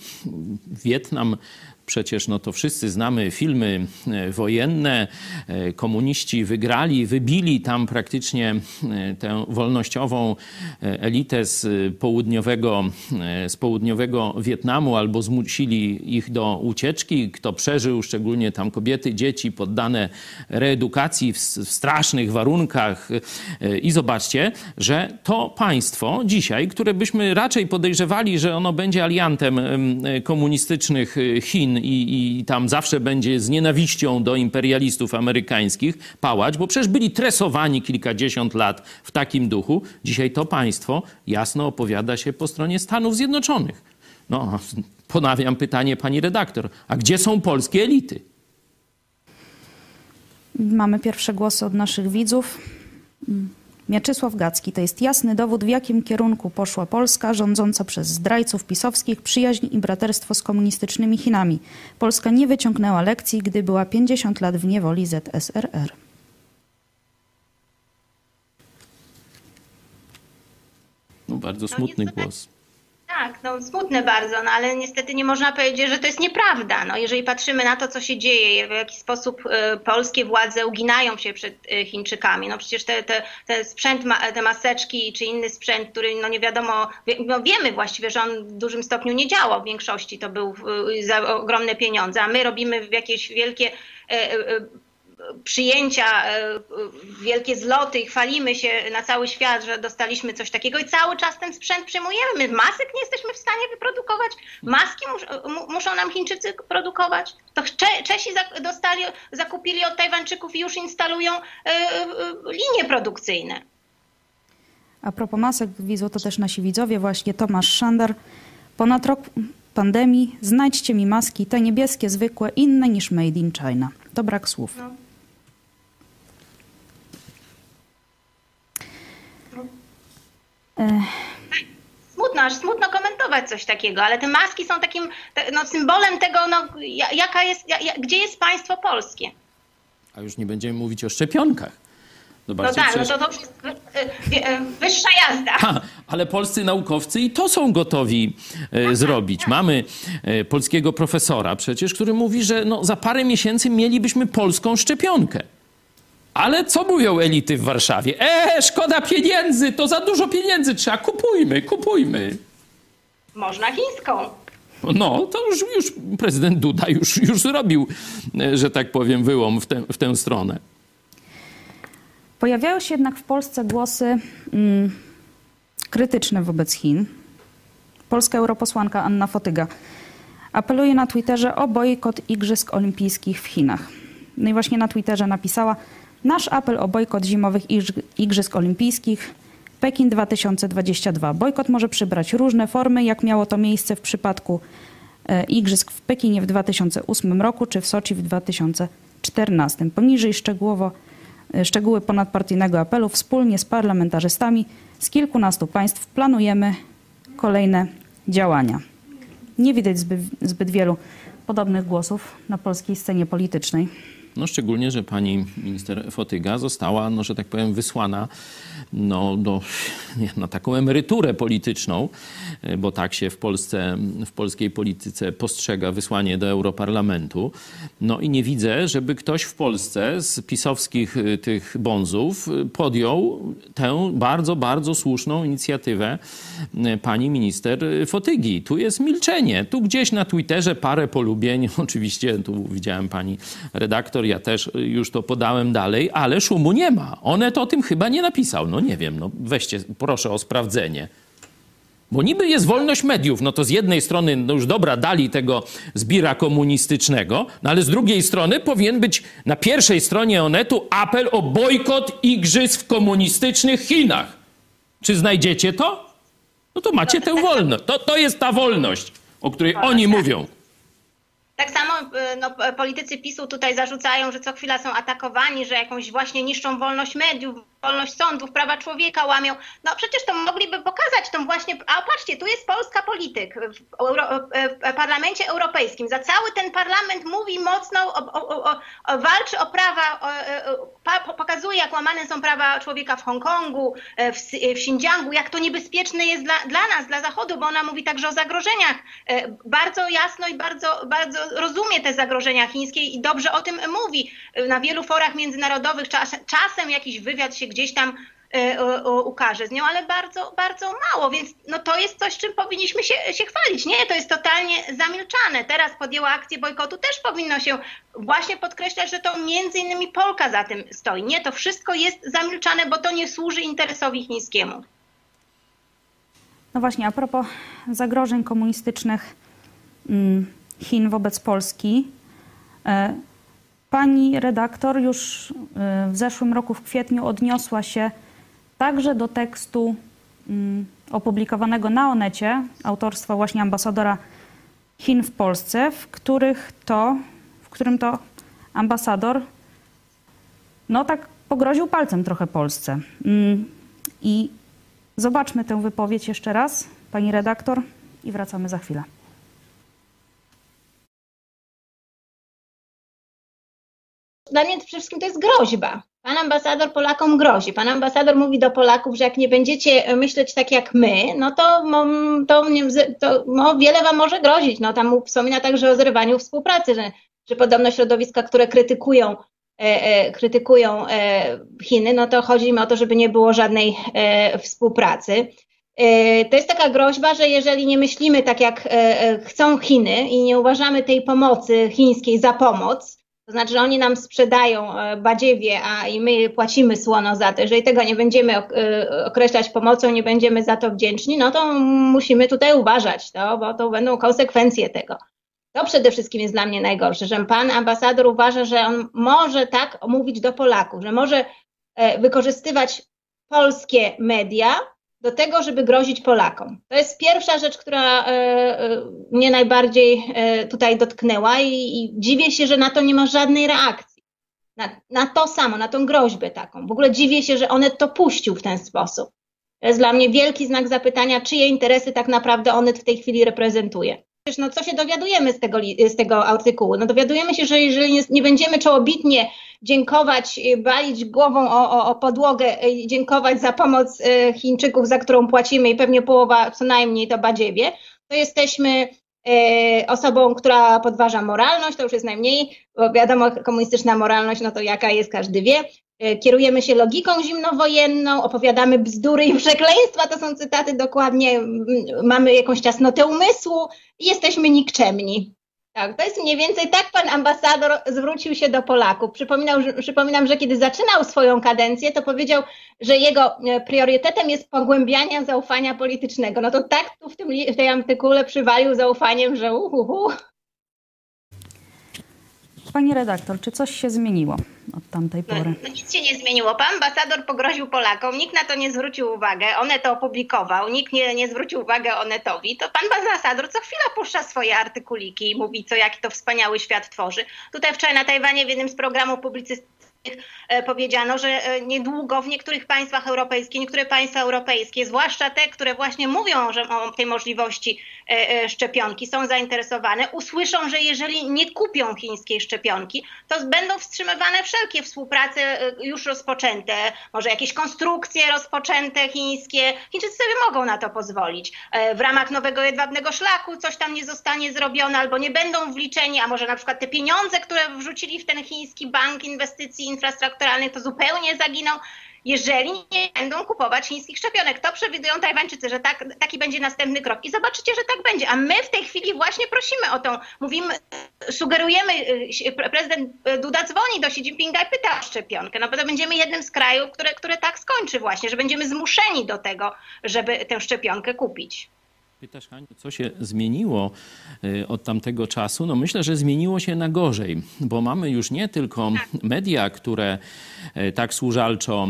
Wietnam przecież, no to wszyscy znamy filmy wojenne. Komuniści wygrali, wybili tam praktycznie tę wolnościową elitę z południowego, z południowego Wietnamu albo zmusili ich do ucieczki. Kto przeżył, szczególnie tam kobiety, dzieci poddane reedukacji w, w strasznych warunkach. I zobaczcie, że to państwo dzisiaj, które byśmy raczej podejrzewali, że ono będzie aliantem komunistycznych Chin I, i tam zawsze będzie z nienawiścią do imperialistów amerykańskich pałać, bo przecież byli tresowani kilkadziesiąt lat w takim duchu. Dzisiaj to państwo jasno opowiada się po stronie Stanów Zjednoczonych. No, ponawiam pytanie pani redaktor, a gdzie są polskie elity? Mamy pierwsze głosy od naszych widzów. Mieczysław Gacki, to jest jasny dowód, w jakim kierunku poszła Polska, rządząca przez zdrajców pisowskich, przyjaźń i braterstwo z komunistycznymi Chinami. Polska nie wyciągnęła lekcji, gdy była pięćdziesiąt lat w niewoli Z S R R. No, bardzo smutny no, głos. Tak, no smutne bardzo, no ale niestety nie można powiedzieć, że to jest nieprawda. No, jeżeli patrzymy na to, co się dzieje, w jaki sposób y, polskie władze uginają się przed y, Chińczykami, no przecież te, te, te sprzęt, ma, te maseczki czy inny sprzęt, który no nie wiadomo, wie, no wiemy właściwie, że on w dużym stopniu nie działał, w większości to był y, za ogromne pieniądze, a my robimy jakieś wielkie y, y, przyjęcia, wielkie zloty i chwalimy się na cały świat, że dostaliśmy coś takiego i cały czas ten sprzęt przyjmujemy. My masek nie jesteśmy w stanie wyprodukować, maski mus, muszą nam Chińczycy produkować. To Czesi dostali, zakupili od Tajwańczyków i już instalują linie produkcyjne. A propos masek, widzą to też nasi widzowie, właśnie Tomasz Szandar. Ponad rok pandemii, znajdźcie mi maski, te niebieskie, zwykłe, inne niż made in China. To brak słów. No. Smutno, aż smutno komentować coś takiego, ale te maski są takim no, symbolem tego, no, jaka jest, gdzie jest państwo polskie. A już nie będziemy mówić o szczepionkach. Zobaczcie, no tak, przecież... no to, to już jest wyższa jazda. Ha, ale polscy naukowcy i to są gotowi e, zrobić. Mamy e, polskiego profesora przecież, który mówi, że no, za parę miesięcy mielibyśmy polską szczepionkę. Ale co mówią elity w Warszawie? E, szkoda pieniędzy, to za dużo pieniędzy trzeba, kupujmy, kupujmy. Można chińską. No, to już, już prezydent Duda już, już zrobił, że tak powiem, wyłom w, te, w tę stronę. Pojawiają się jednak w Polsce głosy mm, krytyczne wobec Chin. Polska europosłanka Anna Fotyga apeluje na Twitterze o bojkot Igrzysk Olimpijskich w Chinach. No i właśnie na Twitterze napisała: nasz apel o bojkot zimowych Igrzysk Olimpijskich Pekin dwa tysiące dwudziesty drugi. Bojkot może przybrać różne formy, jak miało to miejsce w przypadku e, Igrzysk w Pekinie w dwa tysiące ósmym roku czy w Soczi w dwa tysiące czternastym. Poniżej szczegółowo szczegóły ponadpartyjnego apelu. Wspólnie z parlamentarzystami z kilkunastu państw planujemy kolejne działania. Nie widać zbyt, zbyt wielu podobnych głosów na polskiej scenie politycznej. No szczególnie, że pani minister Fotyga została, no, że tak powiem, wysłana no, do, nie, na taką emeryturę polityczną, bo tak się w Polsce, w polskiej polityce postrzega wysłanie do Europarlamentu. No i nie widzę, żeby ktoś w Polsce z pisowskich tych bonzów podjął tę bardzo, bardzo słuszną inicjatywę pani minister Fotygi. Tu jest milczenie. Tu gdzieś na Twitterze parę polubień. Oczywiście tu widziałem pani redaktor, ja też już to podałem dalej, ale szumu nie ma. Onet o tym chyba nie napisał. No nie wiem, no weźcie proszę o sprawdzenie. Bo niby jest wolność mediów, no to z jednej strony, no już dobra, dali tego zbira komunistycznego, no ale z drugiej strony powinien być na pierwszej stronie Onetu apel o bojkot igrzysk w komunistycznych Chinach. Czy znajdziecie to? No to macie tę wolność. To, to jest ta wolność, o której oni mówią. Tak samo no, politycy PiSu tutaj zarzucają, że co chwila są atakowani, że jakąś właśnie niszczą wolność mediów, wolność sądów, prawa człowieka łamią. No przecież to mogliby pokazać tą właśnie, a patrzcie, tu jest polska polityk w, Euro, w Parlamencie Europejskim. Za cały ten parlament mówi mocno, o, o, o, o, walczy o prawa, o, o, pokazuje jak łamane są prawa człowieka w Hongkongu, w, w Xinjiangu, jak to niebezpieczne jest dla, dla nas, dla Zachodu, bo ona mówi także o zagrożeniach. Bardzo jasno i bardzo, bardzo rozumie te zagrożenia chińskie i dobrze o tym mówi. Na wielu forach międzynarodowych czas, czasem jakiś wywiad się gdzieś tam y, y, ukaże z nią, ale bardzo, bardzo mało, więc no to jest coś, czym powinniśmy się, się chwalić. Nie, to jest totalnie zamilczane. Teraz podjęła akcję bojkotu, też powinno się właśnie podkreślać, że to między innymi Polka za tym stoi. Nie, to wszystko jest zamilczane, bo to nie służy interesowi chińskiemu. No właśnie, a propos zagrożeń komunistycznych Chin wobec Polski. Pani redaktor już w zeszłym roku w kwietniu odniosła się także do tekstu opublikowanego na Onecie, autorstwa właśnie ambasadora Chin w Polsce, w, których to, w którym to ambasador no tak pogroził palcem trochę Polsce. I zobaczmy tę wypowiedź jeszcze raz, pani redaktor, i wracamy za chwilę. Dla mnie przede wszystkim to jest groźba. Pan ambasador Polakom grozi. Pan ambasador mówi do Polaków, że jak nie będziecie myśleć tak jak my, no to, to, to no, wiele wam może grozić. No, tam wspomina także o zerwaniu współpracy, że, że podobno środowiska, które krytykują, e, e, krytykują e, Chiny, no to chodzi im o to, żeby nie było żadnej e, współpracy. E, to jest taka groźba, że jeżeli nie myślimy tak jak e, chcą Chiny i nie uważamy tej pomocy chińskiej za pomoc, to znaczy, że oni nam sprzedają badziewie, a i my płacimy słono za to. Jeżeli tego nie będziemy określać pomocą, nie będziemy za to wdzięczni, no to musimy tutaj uważać, to, bo to będą konsekwencje tego. To przede wszystkim jest dla mnie najgorsze, że pan ambasador uważa, że on może tak mówić do Polaków, że może wykorzystywać polskie media do tego, żeby grozić Polakom. To jest pierwsza rzecz, która e, mnie najbardziej e, tutaj dotknęła i, i dziwię się, że na to nie ma żadnej reakcji. Na, na to samo, na tą groźbę taką. W ogóle dziwię się, że Onet to puścił w ten sposób. To jest dla mnie wielki znak zapytania, czyje interesy tak naprawdę Onet w tej chwili reprezentuje. No co się dowiadujemy z tego, z tego artykułu? No dowiadujemy się, że jeżeli nie, nie będziemy czołobitnie dziękować, balić głową o, o, o podłogę, dziękować za pomoc Chińczyków, za którą płacimy i pewnie połowa co najmniej to badziewie, to jesteśmy e, osobą, która podważa moralność, to już jest najmniej, bo wiadomo, komunistyczna moralność, no to jaka jest, każdy wie. Kierujemy się logiką zimnowojenną, opowiadamy bzdury i przekleństwa, to są cytaty dokładnie, mamy jakąś ciasnotę umysłu i jesteśmy nikczemni. Tak, to jest mniej więcej tak pan ambasador zwrócił się do Polaków. Przypominał, że, przypominam, że kiedy zaczynał swoją kadencję, to powiedział, że jego priorytetem jest pogłębianie zaufania politycznego. No to tak tu w tym, w tej artykule przywalił zaufaniem, że uhuhu. Pani redaktor, czy coś się zmieniło od tamtej pory? No, no nic się nie zmieniło. Pan ambasador pogroził Polakom, nikt na to nie zwrócił uwagi, Onet to opublikował, nikt nie, nie zwrócił uwagi Onetowi. To pan ambasador co chwila puszcza swoje artykuliki i mówi, co jaki to wspaniały świat tworzy. Tutaj wczoraj na Tajwanie w jednym z programów publicystycznych powiedziano, że niedługo w niektórych państwach europejskich, niektóre państwa europejskie, zwłaszcza te, które właśnie mówią że o tej możliwości szczepionki, są zainteresowane, usłyszą, że jeżeli nie kupią chińskiej szczepionki, to będą wstrzymywane wszelkie współprace już rozpoczęte, może jakieś konstrukcje rozpoczęte chińskie. Chińczycy sobie mogą na to pozwolić. W ramach nowego jedwabnego szlaku coś tam nie zostanie zrobione albo nie będą wliczeni, a może na przykład te pieniądze, które wrzucili w ten chiński bank inwestycji infrastrukturalnych, to zupełnie zaginą, jeżeli nie będą kupować chińskich szczepionek. To przewidują Tajwańczycy, że tak, taki będzie następny krok. I zobaczycie, że tak będzie. A my w tej chwili właśnie prosimy o tą, mówimy, sugerujemy, prezydent Duda dzwoni do Xi Jinpinga i pyta o szczepionkę. No bo to będziemy jednym z krajów, które, które tak skończy właśnie, że będziemy zmuszeni do tego, żeby tę szczepionkę kupić. Pytasz, Haniu, co się zmieniło od tamtego czasu? No myślę, że zmieniło się na gorzej, bo mamy już nie tylko media, które tak służalczo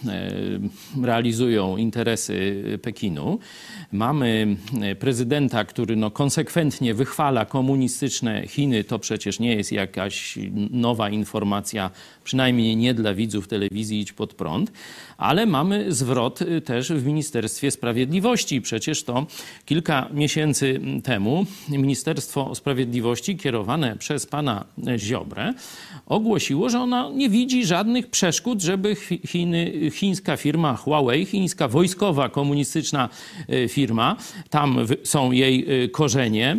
realizują interesy Pekinu. Mamy prezydenta, który no konsekwentnie wychwala komunistyczne Chiny. To przecież nie jest jakaś nowa informacja, przynajmniej nie dla widzów telewizji Idź Pod Prąd. Ale mamy zwrot też w Ministerstwie Sprawiedliwości. Przecież to kilka miesięcy temu Ministerstwo Sprawiedliwości kierowane przez pana Ziobrę ogłosiło, że ona nie widzi żadnych przeszkód, żeby Chiny, chińska firma Huawei, chińska wojskowa komunistyczna firma, tam są jej korzenie,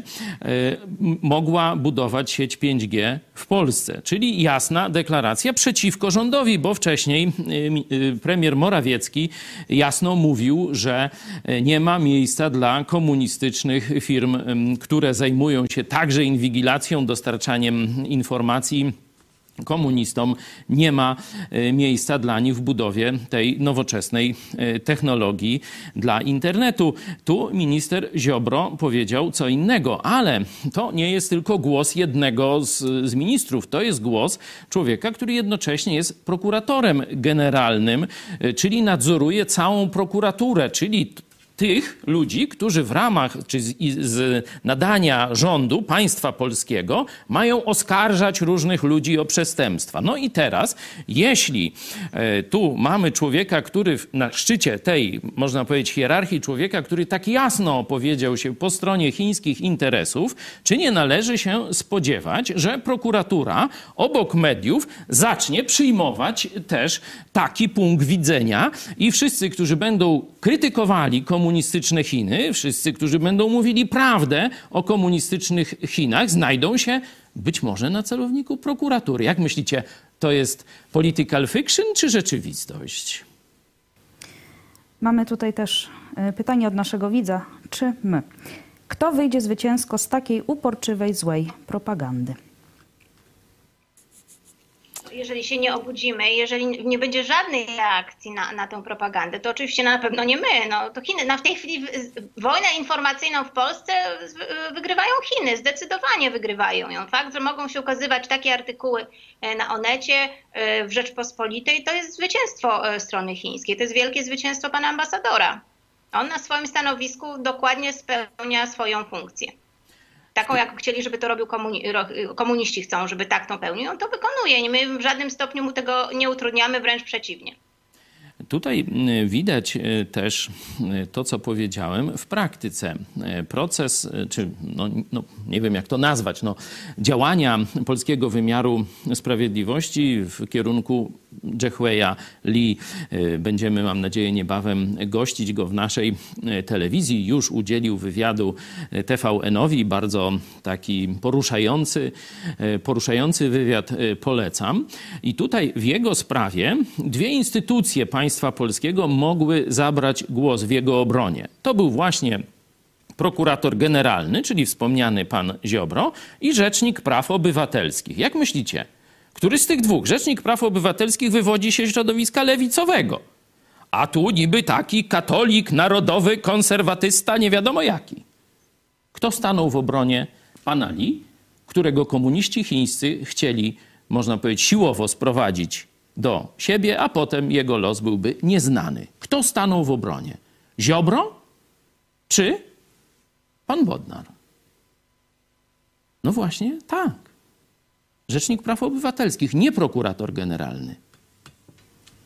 mogła budować sieć pięć G w Polsce. Czyli jasna deklaracja przeciwko rządowi, bo wcześniej premier Morawiecki jasno mówił, że nie ma miejsca dla komunistycznych firm, które zajmują się także inwigilacją, dostarczaniem informacji komunistom. Nie ma miejsca dla nich w budowie tej nowoczesnej technologii dla internetu. Tu minister Ziobro powiedział co innego, ale to nie jest tylko głos jednego z, z ministrów. To jest głos człowieka, który jednocześnie jest prokuratorem generalnym, czyli nadzoruje całą prokuraturę, czyli tych ludzi, którzy w ramach czy z, z nadania rządu państwa polskiego mają oskarżać różnych ludzi o przestępstwa. No i teraz, jeśli e, tu mamy człowieka, który na szczycie tej, można powiedzieć, hierarchii człowieka, który tak jasno opowiedział się po stronie chińskich interesów, czy nie należy się spodziewać, że prokuratura obok mediów zacznie przyjmować też taki punkt widzenia i wszyscy, którzy będą krytykowali komunistyczne Chiny, wszyscy, którzy będą mówili prawdę o komunistycznych Chinach, znajdą się być może na celowniku prokuratury. Jak myślicie, to jest political fiction czy rzeczywistość? Mamy tutaj też pytanie od naszego widza. Czy my? Kto wyjdzie zwycięsko z takiej uporczywej, złej propagandy? Jeżeli się nie obudzimy, jeżeli nie będzie żadnej reakcji na, na tę propagandę, to oczywiście na pewno nie my. No, to Chiny. No, w tej chwili wojnę informacyjną w Polsce wygrywają Chiny, zdecydowanie wygrywają ją. Fakt, że mogą się ukazywać takie artykuły na Onecie, w Rzeczpospolitej, to jest zwycięstwo strony chińskiej. To jest wielkie zwycięstwo pana ambasadora. On na swoim stanowisku dokładnie spełnia swoją funkcję. Taką, jak chcieli, żeby to robił komuni komuniści, chcą, żeby tak to pełnił, on to wykonuje. My w żadnym stopniu mu tego nie utrudniamy, wręcz przeciwnie. Tutaj widać też to, co powiedziałem, w praktyce. Proces, czy no, no, nie wiem jak to nazwać, no, działania polskiego wymiaru sprawiedliwości w kierunku Zhehui'a Li. Będziemy, mam nadzieję, niebawem gościć go w naszej telewizji. Już udzielił wywiadu T V N-owi, bardzo taki poruszający, poruszający wywiad polecam. I tutaj w jego sprawie dwie instytucje państwa polskiego mogły zabrać głos w jego obronie. To był właśnie prokurator generalny, czyli wspomniany pan Ziobro, i Rzecznik Praw Obywatelskich. Jak myślicie, który z tych dwóch, Rzecznik Praw Obywatelskich, wywodzi się z środowiska lewicowego, a tu niby taki katolik, narodowy, konserwatysta, nie wiadomo jaki? Kto stanął w obronie pana Li, którego komuniści chińscy chcieli, można powiedzieć, siłowo sprowadzić do siebie, a potem jego los byłby nieznany? Kto stanął w obronie? Ziobro czy pan Bodnar? No właśnie tak. Rzecznik Praw Obywatelskich, nie prokurator generalny.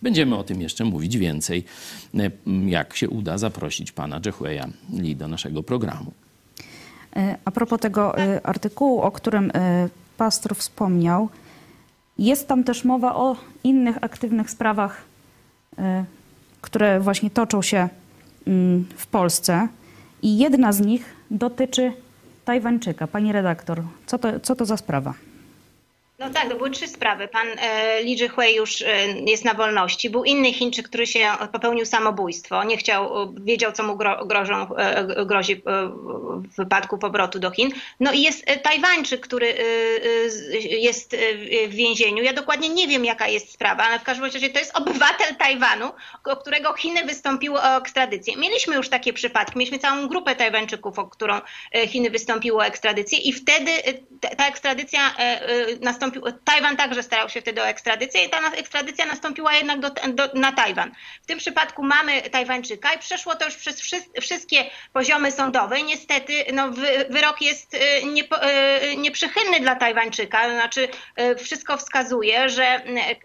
Będziemy o tym jeszcze mówić więcej, jak się uda zaprosić pana Zhihua Li do naszego programu. A propos tego artykułu, o którym pastor wspomniał, jest tam też mowa o innych aktywnych sprawach, które właśnie toczą się w Polsce. I jedna z nich dotyczy Tajwańczyka. Pani redaktor, co to, co to za sprawa? No tak, to były trzy sprawy. Pan e, Li Zhihua już e, jest na wolności. Był inny Chińczyk, który się popełnił samobójstwo. Nie chciał, wiedział, co mu gro, grożą, e, grozi e, w wypadku powrotu do Chin. No i jest e, Tajwańczyk, który e, e, jest e, w więzieniu. Ja dokładnie nie wiem, jaka jest sprawa, ale w każdym razie to jest obywatel Tajwanu, o którego Chiny wystąpiły o ekstradycję. Mieliśmy już takie przypadki. Mieliśmy całą grupę Tajwańczyków, o którą Chiny wystąpiły o ekstradycję i wtedy ta, ta ekstradycja e, nastąpiła. Tajwan także starał się wtedy o ekstradycję i ta ekstradycja nastąpiła jednak do, do, na Tajwan. W tym przypadku mamy Tajwańczyka i przeszło to już przez wszy, wszystkie poziomy sądowe i niestety no, wy, wyrok jest nie, nieprzychylny dla Tajwańczyka. Znaczy wszystko wskazuje, że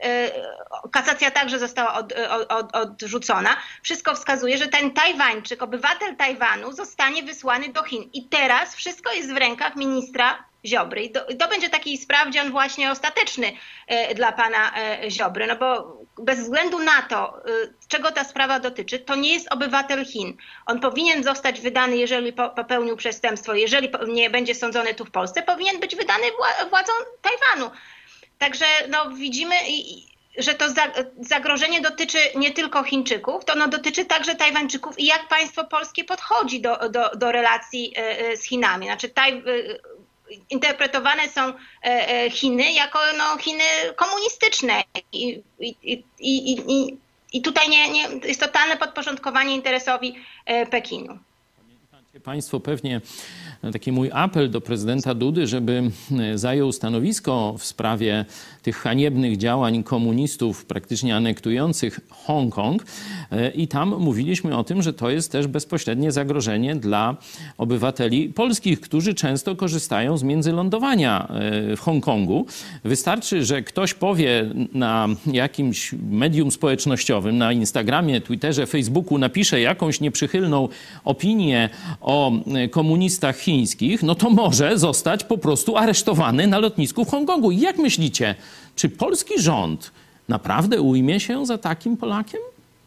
kasacja także została od, od, odrzucona. Wszystko wskazuje, że ten Tajwańczyk, obywatel Tajwanu zostanie wysłany do Chin. I teraz wszystko jest w rękach ministra Ziobry. I to, to będzie taki sprawdzian właśnie ostateczny e, dla pana e, Ziobry, no bo bez względu na to, e, czego ta sprawa dotyczy, to nie jest obywatel Chin. On powinien zostać wydany, jeżeli po, popełnił przestępstwo, jeżeli po, nie będzie sądzony tu w Polsce, powinien być wydany wła, władzą Tajwanu. Także no, widzimy, i, że to za, zagrożenie dotyczy nie tylko Chińczyków, to ono dotyczy także Tajwańczyków i jak państwo polskie podchodzi do, do, do relacji e, z Chinami. Znaczy taj, e, interpretowane są Chiny jako no, Chiny komunistyczne i, i, i, i, i, i tutaj nie, nie, jest totalne podporządkowanie interesowi Pekinu. Pamiętacie państwo pewnie taki mój apel do prezydenta Dudy, żeby zajął stanowisko w sprawie tych haniebnych działań komunistów praktycznie anektujących Hongkong. I tam mówiliśmy o tym, że to jest też bezpośrednie zagrożenie dla obywateli polskich, którzy często korzystają z międzylądowania w Hongkongu. Wystarczy, że ktoś powie na jakimś medium społecznościowym, na Instagramie, Twitterze, Facebooku, napisze jakąś nieprzychylną opinię o komunistach chińskich, no to może zostać po prostu aresztowany na lotnisku w Hongkongu. I jak myślicie, czy polski rząd naprawdę ujmie się za takim Polakiem?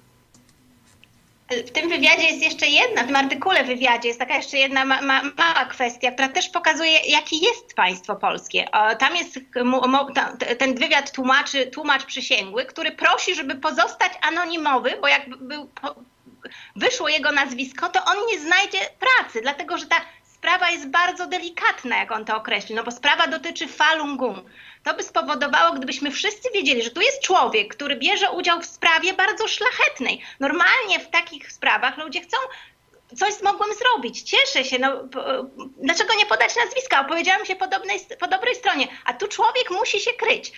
W tym wywiadzie jest jeszcze jedna, w tym artykule w wywiadzie jest taka jeszcze jedna ma, ma, mała kwestia, która też pokazuje, jakie jest państwo polskie. O, tam jest ten wywiad tłumaczy, tłumacz przysięgły, który prosi, żeby pozostać anonimowy, bo jak był, wyszło jego nazwisko, to on nie znajdzie pracy, dlatego że ta sprawa jest bardzo delikatna, jak on to określił, no bo sprawa dotyczy Falun Gong. To by spowodowało, gdybyśmy wszyscy wiedzieli, że tu jest człowiek, który bierze udział w sprawie bardzo szlachetnej. Normalnie w takich sprawach ludzie chcą, coś mogłem zrobić, cieszę się, no dlaczego nie podać nazwiska? Opowiedziałam się po, dobrej, po dobrej stronie, a tu człowiek musi się kryć.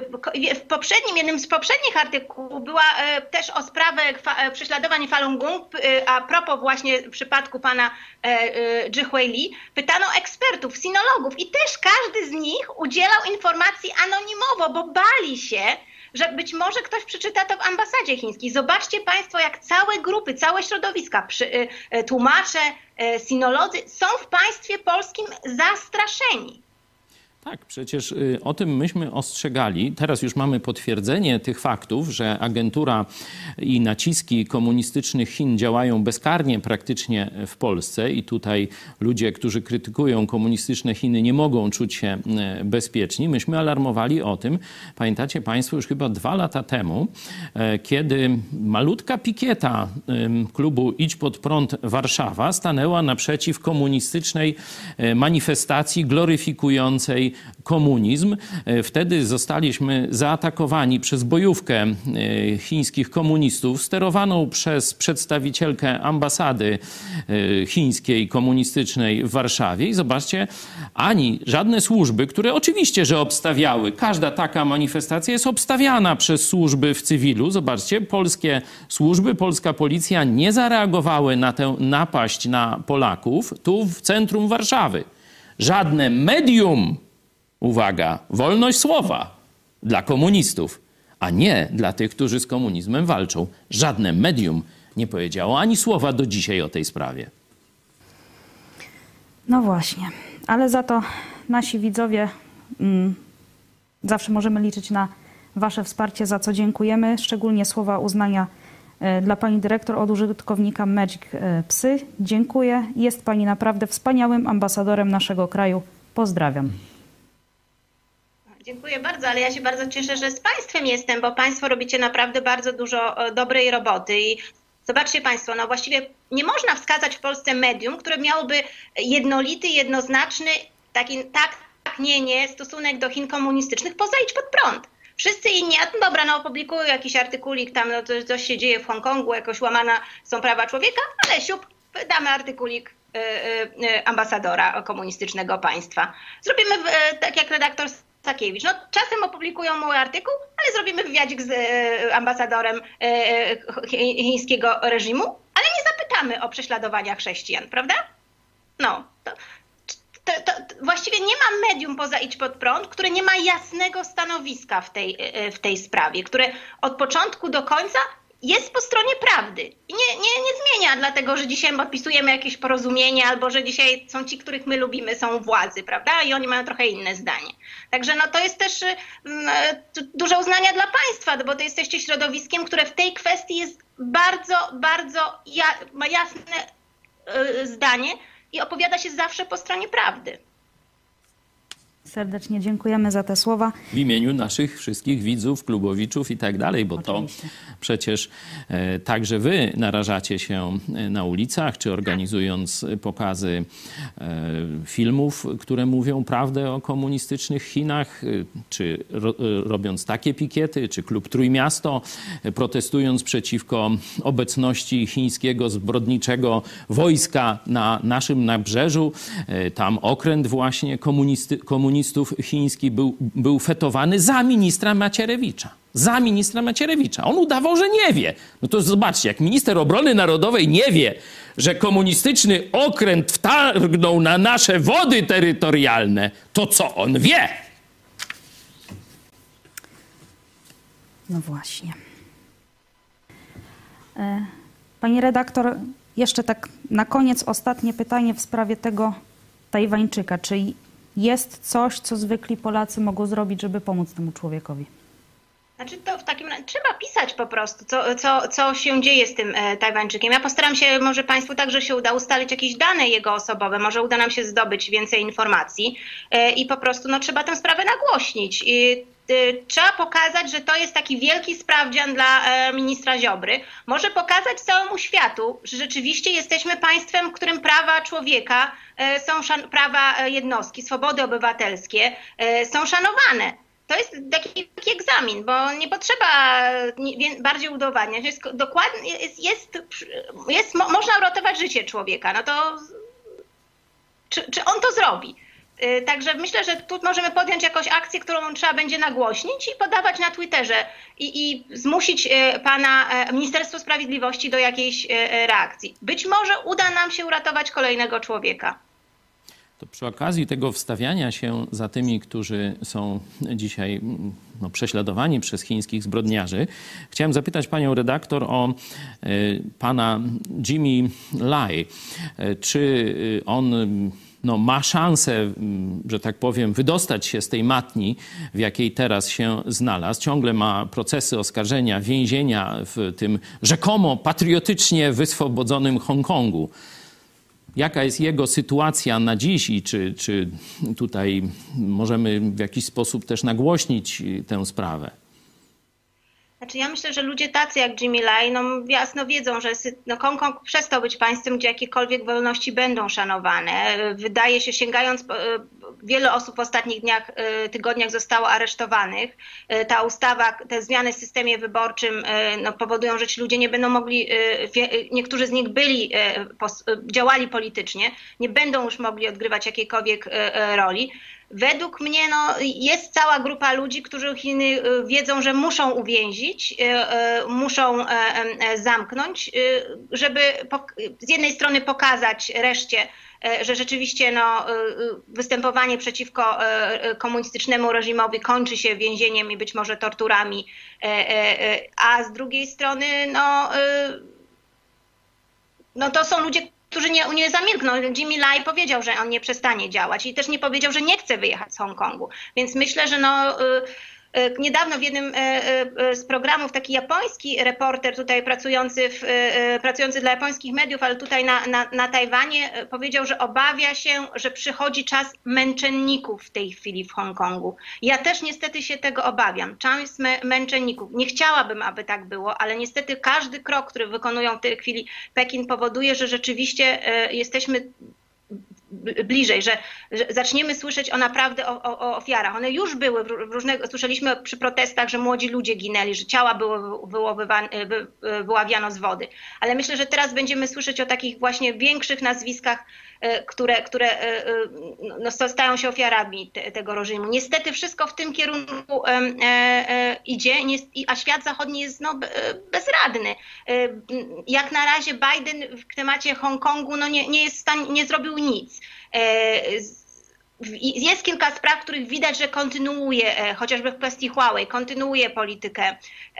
W poprzednim, jednym z poprzednich artykułów była też o sprawę prześladowań Falun Gong, a propos właśnie w przypadku pana Zhihua Li, pytano ekspertów, sinologów i też każdy z nich udzielał informacji anonimowo, bo bali się, że być może ktoś przeczyta to w ambasadzie chińskiej. Zobaczcie państwo, jak całe grupy, całe środowiska, przy, tłumacze, sinolodzy są w państwie polskim zastraszeni. Tak, przecież o tym myśmy ostrzegali. Teraz już mamy potwierdzenie tych faktów, że agentura i naciski komunistycznych Chin działają bezkarnie praktycznie w Polsce i tutaj ludzie, którzy krytykują komunistyczne Chiny, nie mogą czuć się bezpieczni. Myśmy alarmowali o tym, pamiętacie państwo, już chyba dwa lata temu, kiedy malutka pikieta klubu Idź Pod Prąd Warszawa stanęła naprzeciw komunistycznej manifestacji gloryfikującej komunizm. Wtedy zostaliśmy zaatakowani przez bojówkę chińskich komunistów sterowaną przez przedstawicielkę ambasady chińskiej komunistycznej w Warszawie. I zobaczcie, ani żadne służby, które oczywiście, że obstawiały, każda taka manifestacja jest obstawiana przez służby w cywilu. Zobaczcie, polskie służby, polska policja nie zareagowały na tę napaść na Polaków tu w centrum Warszawy. Żadne medium, uwaga, wolność słowa dla komunistów, a nie dla tych, którzy z komunizmem walczą. Żadne medium nie powiedziało ani słowa do dzisiaj o tej sprawie. No właśnie, ale za to nasi widzowie mm, zawsze możemy liczyć na wasze wsparcie, za co dziękujemy. Szczególnie słowa uznania y, dla pani dyrektor od użytkownika Magic y, Psy. Dziękuję. Jest pani naprawdę wspaniałym ambasadorem naszego kraju. Pozdrawiam. Dziękuję bardzo, ale ja się bardzo cieszę, że z państwem jestem, bo państwo robicie naprawdę bardzo dużo e, dobrej roboty i zobaczcie państwo, no właściwie nie można wskazać w Polsce medium, które miałoby jednolity, jednoznaczny, taki tak, tak, nie, nie stosunek do Chin komunistycznych, poza idź pod prąd. Wszyscy inni, a no dobra, no opublikują jakiś artykulik, tam no, to, coś się dzieje w Hongkongu, jakoś łamana są prawa człowieka, ale siup, wydamy artykulik y, y, y, ambasadora komunistycznego państwa. Zrobimy y, tak jak redaktor Sakiewicz. No, czasem opublikują mój artykuł, ale zrobimy wywiadzik z e, ambasadorem e, chińskiego reżimu, ale nie zapytamy o prześladowania chrześcijan, prawda? No, to, to, to, to właściwie nie ma medium poza Idź Pod Prąd, które nie ma jasnego stanowiska w tej, w tej sprawie, które od początku do końca jest po stronie prawdy i nie, nie, nie zmienia, dlatego że dzisiaj podpisujemy jakieś porozumienie albo że dzisiaj są ci, których my lubimy, są u władzy, prawda? I oni mają trochę inne zdanie. Także no, to jest też um, duże uznania dla państwa, bo to jesteście środowiskiem, które w tej kwestii jest bardzo, bardzo ja, ma jasne y, zdanie i opowiada się zawsze po stronie prawdy. Serdecznie dziękujemy za te słowa. W imieniu naszych wszystkich widzów, klubowiczów i tak dalej, bo Oczywiście. to przecież e, także wy narażacie się na ulicach, czy organizując pokazy e, filmów, które mówią prawdę o komunistycznych Chinach, czy ro, robiąc takie pikiety, czy Klub Trójmiasto, protestując przeciwko obecności chińskiego zbrodniczego wojska na naszym nabrzeżu. E, tam okręt właśnie komunisty, komunistyczny chiński był, był fetowany za ministra Macierewicza. Za ministra Macierewicza. On udawał, że nie wie. No to zobaczcie, jak minister obrony narodowej nie wie, że komunistyczny okręt wtargnął na nasze wody terytorialne, to co on wie? No właśnie. Pani redaktor, jeszcze tak na koniec ostatnie pytanie w sprawie tego Tajwańczyka. Czy jest coś, co zwykli Polacy mogą zrobić, żeby pomóc temu człowiekowi? Znaczy to w takim razie trzeba pisać po prostu, co, co, co się dzieje z tym e, Tajwańczykiem. Ja postaram się, może państwu także się uda ustalić jakieś dane jego osobowe, może uda nam się zdobyć więcej informacji e, i po prostu no, trzeba tę sprawę nagłośnić. I, e, trzeba pokazać, że to jest taki wielki sprawdzian dla e, ministra Ziobry. Może pokazać całemu światu, że rzeczywiście jesteśmy państwem, w którym prawa człowieka, e, są szan- prawa jednostki, swobody obywatelskie e, są szanowane. To jest taki, taki egzamin, bo nie potrzeba nie, bardziej udowadniać. Jest, dokładnie, jest, jest, jest, mo, można uratować życie człowieka. No to czy, czy on to zrobi? Yy, także myślę, że tu możemy podjąć jakąś akcję, którą trzeba będzie nagłośnić i podawać na Twitterze i, i zmusić yy, pana yy, Ministerstwo Sprawiedliwości do jakiejś yy, reakcji. Być może uda nam się uratować kolejnego człowieka. To przy okazji tego wstawiania się za tymi, którzy są dzisiaj no, prześladowani przez chińskich zbrodniarzy, chciałem zapytać panią redaktor o y, pana Jimmy Lai. Y, czy on no, ma szansę, że tak powiem, wydostać się z tej matni, w jakiej teraz się znalazł? Ciągle ma procesy oskarżenia, więzienia w tym rzekomo patriotycznie wyswobodzonym Hongkongu. Jaka jest jego sytuacja na dziś i czy, czy tutaj możemy w jakiś sposób też nagłośnić tę sprawę? Znaczy ja myślę, że ludzie tacy jak Jimmy Lai no jasno wiedzą, że no Hongkong przestał być państwem, gdzie jakiekolwiek wolności będą szanowane. Wydaje się, sięgając, wiele osób w ostatnich dniach, tygodniach zostało aresztowanych. Ta ustawa, te zmiany w systemie wyborczym no, powodują, że ci ludzie nie będą mogli, niektórzy z nich byli, działali politycznie, nie będą już mogli odgrywać jakiejkolwiek roli. Według mnie no, jest cała grupa ludzi, którzy Chiny wiedzą, że muszą uwięzić, muszą zamknąć, żeby z jednej strony pokazać reszcie, że rzeczywiście no, występowanie przeciwko komunistycznemu reżimowi kończy się więzieniem i być może torturami, a z drugiej strony no, no to są ludzie, którzy nie, nie zamilkną. Jimmy Lai powiedział, że on nie przestanie działać i też nie powiedział, że nie chce wyjechać z Hongkongu. Więc myślę, że no, niedawno w jednym z programów taki japoński reporter tutaj pracujący, w, pracujący dla japońskich mediów, ale tutaj na, na, na Tajwanie powiedział, że obawia się, że przychodzi czas męczenników w tej chwili w Hongkongu. Ja też niestety się tego obawiam. Czas męczenników. Nie chciałabym, aby tak było, ale niestety każdy krok, który wykonują w tej chwili Pekin powoduje, że rzeczywiście jesteśmy bliżej, że, że zaczniemy słyszeć o naprawdę o, o, o ofiarach. One już były, w różne, słyszeliśmy przy protestach, że młodzi ludzie ginęli, że ciała były wy, wyławiano z wody. Ale myślę, że teraz będziemy słyszeć o takich właśnie większych nazwiskach, które, które no, stają się ofiarami te, tego reżimu. Niestety wszystko w tym kierunku e, e, idzie, a świat zachodni jest no, bezradny. Jak na razie Biden w temacie Hongkongu no, nie, nie, jest w stanie, nie zrobił nic. Jest kilka spraw, w których widać, że kontynuuje, chociażby w kwestii Huawei, kontynuuje politykę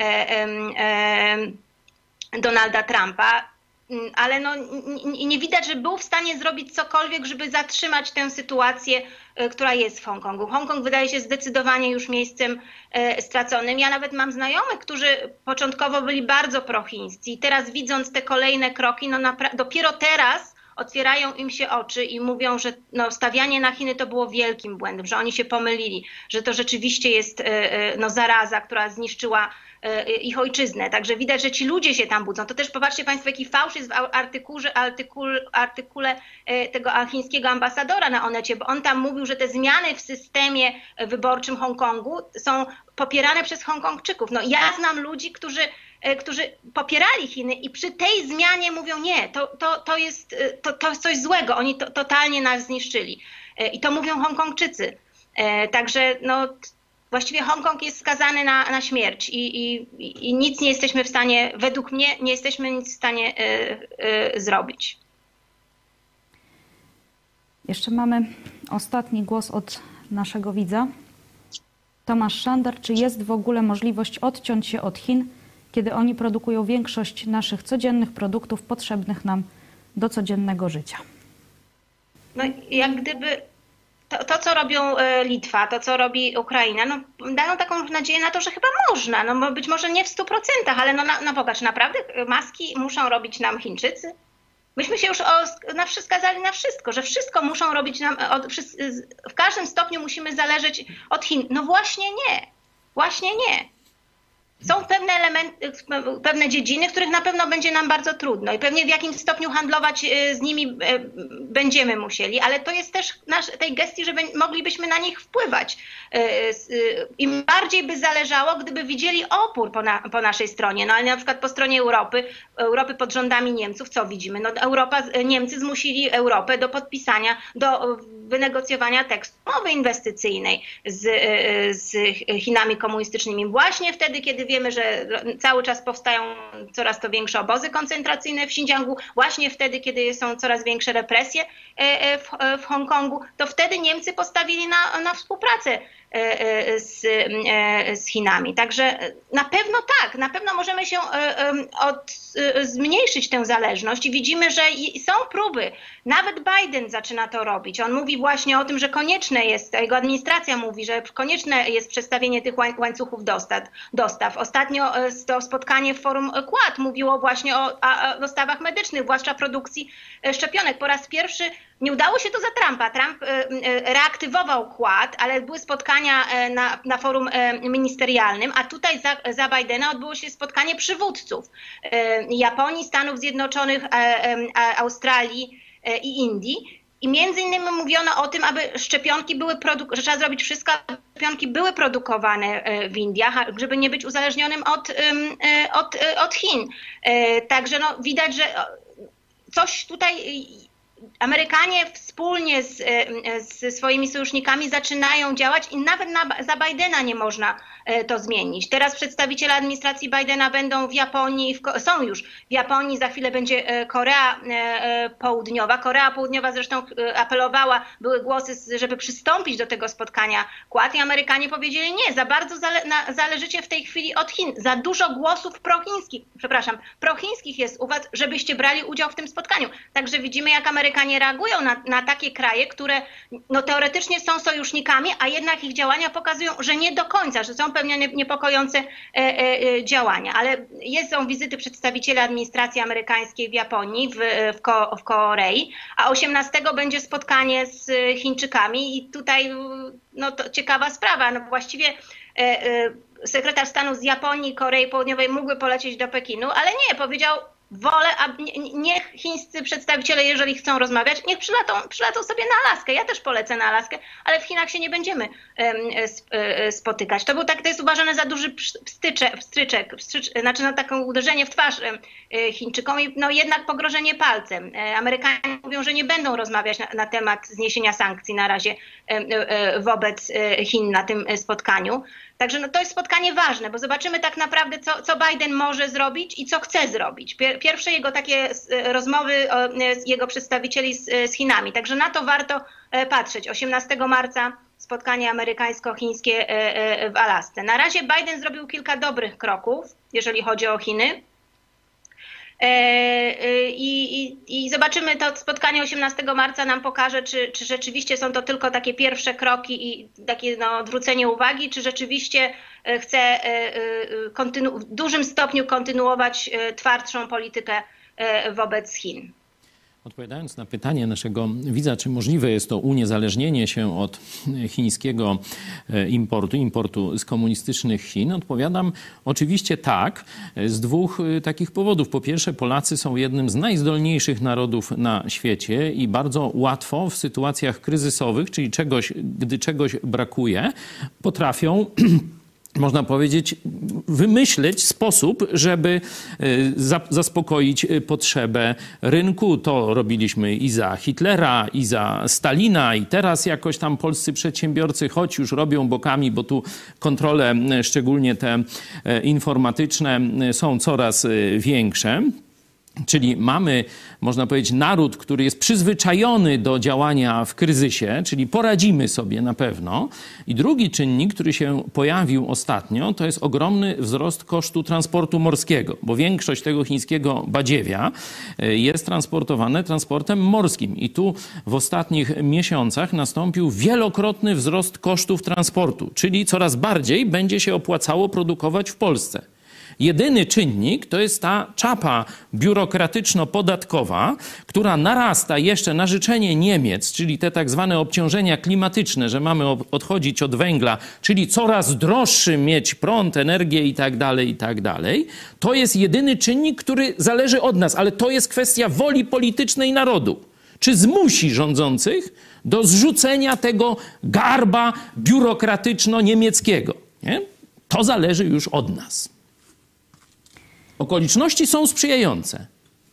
Donalda Trumpa, ale no, nie widać, że był w stanie zrobić cokolwiek, żeby zatrzymać tę sytuację, która jest w Hongkongu. Hongkong wydaje się zdecydowanie już miejscem straconym. Ja nawet mam znajomych, którzy początkowo byli bardzo prochińscy i teraz widząc te kolejne kroki, no dopiero teraz otwierają im się oczy i mówią, że no, stawianie na Chiny to było wielkim błędem, że oni się pomylili, że to rzeczywiście jest no, zaraza, która zniszczyła ich ojczyznę. Także widać, że ci ludzie się tam budzą. To też popatrzcie Państwo, jaki fałsz jest w artykułze, artykul, artykule tego chińskiego ambasadora na Onecie, bo on tam mówił, że te zmiany w systemie wyborczym Hongkongu są popierane przez Hongkongczyków. No ja znam ludzi, którzy którzy popierali Chiny i przy tej zmianie mówią nie, to, to, to, jest, to, to jest coś złego, oni to, totalnie nas zniszczyli. I to mówią Hongkongczycy. Także no, właściwie Hongkong jest skazany na, na śmierć i, i, i nic nie jesteśmy w stanie, według mnie nie jesteśmy nic w stanie y, y, zrobić. Jeszcze mamy ostatni głos od naszego widza. Tomasz Szander, czy jest w ogóle możliwość odciąć się od Chin, kiedy oni produkują większość naszych codziennych produktów potrzebnych nam do codziennego życia? No jak gdyby to, to co robią Litwa, to co robi Ukraina, no dają taką nadzieję na to, że chyba można, no być może nie w stu procentach, ale no na, na Boga, czy naprawdę maski muszą robić nam Chińczycy? Myśmy się już o, na, skazali na wszystko, że wszystko muszą robić nam, od, w każdym stopniu musimy zależeć od Chin. No właśnie nie, właśnie nie. Są pewne elementy, pewne dziedziny, w których na pewno będzie nam bardzo trudno i pewnie w jakimś stopniu handlować z nimi będziemy musieli, ale to jest też nasz, tej gestii, że moglibyśmy na nich wpływać. Im bardziej by zależało, gdyby widzieli opór po, na, po naszej stronie, no ale na przykład po stronie Europy, Europy pod rządami Niemców, co widzimy? No Europa, Niemcy zmusili Europę do podpisania, do wynegocjowania tekstu umowy inwestycyjnej z, z Chinami komunistycznymi. Właśnie wtedy, kiedy wiemy, że cały czas powstają coraz to większe obozy koncentracyjne w Xinjiangu, właśnie wtedy, kiedy są coraz większe represje w, w Hongkongu, to wtedy Niemcy postawili na, na współpracę z, z Chinami. Także na pewno tak, na pewno możemy się od, zmniejszyć tę zależność i widzimy, że są próby. Nawet Biden zaczyna to robić. On mówi właśnie o tym, że konieczne jest, jego administracja mówi, że konieczne jest przestawienie tych łańcuchów dostaw. dostaw. Ostatnio to spotkanie w forum Quad mówiło właśnie o, o dostawach medycznych, zwłaszcza produkcji szczepionek. Po raz pierwszy nie udało się to za Trumpa. Trump reaktywował Quad, ale były spotkania na, na forum ministerialnym, a tutaj za, za Bidena odbyło się spotkanie przywódców Japonii, Stanów Zjednoczonych, Australii i Indii. I między innymi mówiono o tym, aby szczepionki były produkowane, że trzeba zrobić wszystko, aby szczepionki były produkowane w Indiach, żeby nie być uzależnionym od, od, od Chin. Także no, widać, że coś tutaj Amerykanie wspólnie z, z swoimi sojusznikami zaczynają działać i nawet na, za Bidena nie można to zmienić. Teraz przedstawiciele administracji Bidena będą w Japonii, w, są już w Japonii, za chwilę będzie Korea Południowa. Korea Południowa zresztą apelowała, były głosy, żeby przystąpić do tego spotkania Quad i Amerykanie powiedzieli nie, za bardzo zale, na, zależycie w tej chwili od Chin. Za dużo głosów prochińskich, przepraszam, prochińskich jest u was, żebyście brali udział w tym spotkaniu. Także widzimy, jak Amerykanie reagują na, na takie kraje, które no, teoretycznie są sojusznikami, a jednak ich działania pokazują, że nie do końca, że są pewnie niepokojące e, e, działania. Ale jest, są wizyty przedstawicieli administracji amerykańskiej w Japonii, w, w, Ko, w Korei, a osiemnastego będzie spotkanie z Chińczykami i tutaj no, to ciekawa sprawa. No, właściwie e, e, sekretarz stanu z Japonii i Korei Południowej mógłby polecieć do Pekinu, ale nie, powiedział, wolę, a niech chińscy przedstawiciele, jeżeli chcą rozmawiać, niech przylatą, przylatą sobie na Alaskę. Ja też polecę na Alaskę, ale w Chinach się nie będziemy um, spotykać. To był tak, to jest uważane za duży pstryczek, pstryczek, pstryczek znaczy no, takie uderzenie w twarz Chińczykom i no, jednak pogrożenie palcem. Amerykanie mówią, że nie będą rozmawiać na, na temat zniesienia sankcji na razie wobec Chin na tym spotkaniu. Także no, to jest spotkanie ważne, bo zobaczymy tak naprawdę, co, co Biden może zrobić i co chce zrobić. Pierwsze jego takie rozmowy z jego przedstawicieli z, z Chinami. Także na to warto patrzeć. osiemnastego marca spotkanie amerykańsko-chińskie w Alasce. Na razie Biden zrobił kilka dobrych kroków, jeżeli chodzi o Chiny. I, i, I zobaczymy, to spotkanie osiemnastego marca nam pokaże, czy, czy rzeczywiście są to tylko takie pierwsze kroki i takie no, odwrócenie uwagi, czy rzeczywiście chce kontynu- w dużym stopniu kontynuować twardszą politykę wobec Chin. Odpowiadając na pytanie naszego widza, czy możliwe jest to uniezależnienie się od chińskiego importu, importu z komunistycznych Chin, odpowiadam oczywiście tak, z dwóch takich powodów. Po pierwsze, Polacy są jednym z najzdolniejszych narodów na świecie i bardzo łatwo w sytuacjach kryzysowych, czyli czegoś, gdy czegoś brakuje, potrafią można powiedzieć, wymyśleć sposób, żeby zaspokoić potrzebę rynku. To robiliśmy i za Hitlera, i za Stalina, i teraz jakoś tam polscy przedsiębiorcy, choć już robią bokami, bo tu kontrole, szczególnie te informatyczne, są coraz większe. Czyli mamy, można powiedzieć, naród, który jest przyzwyczajony do działania w kryzysie, czyli poradzimy sobie na pewno. I drugi czynnik, który się pojawił ostatnio, to jest ogromny wzrost kosztu transportu morskiego, bo większość tego chińskiego badziewia jest transportowane transportem morskim. I tu w ostatnich miesiącach nastąpił wielokrotny wzrost kosztów transportu, czyli coraz bardziej będzie się opłacało produkować w Polsce. Jedyny czynnik to jest ta czapa biurokratyczno-podatkowa, która narasta jeszcze na życzenie Niemiec, czyli te tak zwane obciążenia klimatyczne, że mamy odchodzić od węgla, czyli coraz droższy mieć prąd, energię i tak dalej, i tak dalej. To jest jedyny czynnik, który zależy od nas, ale to jest kwestia woli politycznej narodu. Czy zmusi rządzących do zrzucenia tego garba biurokratyczno-niemieckiego? Nie? To zależy już od nas. Okoliczności są sprzyjające.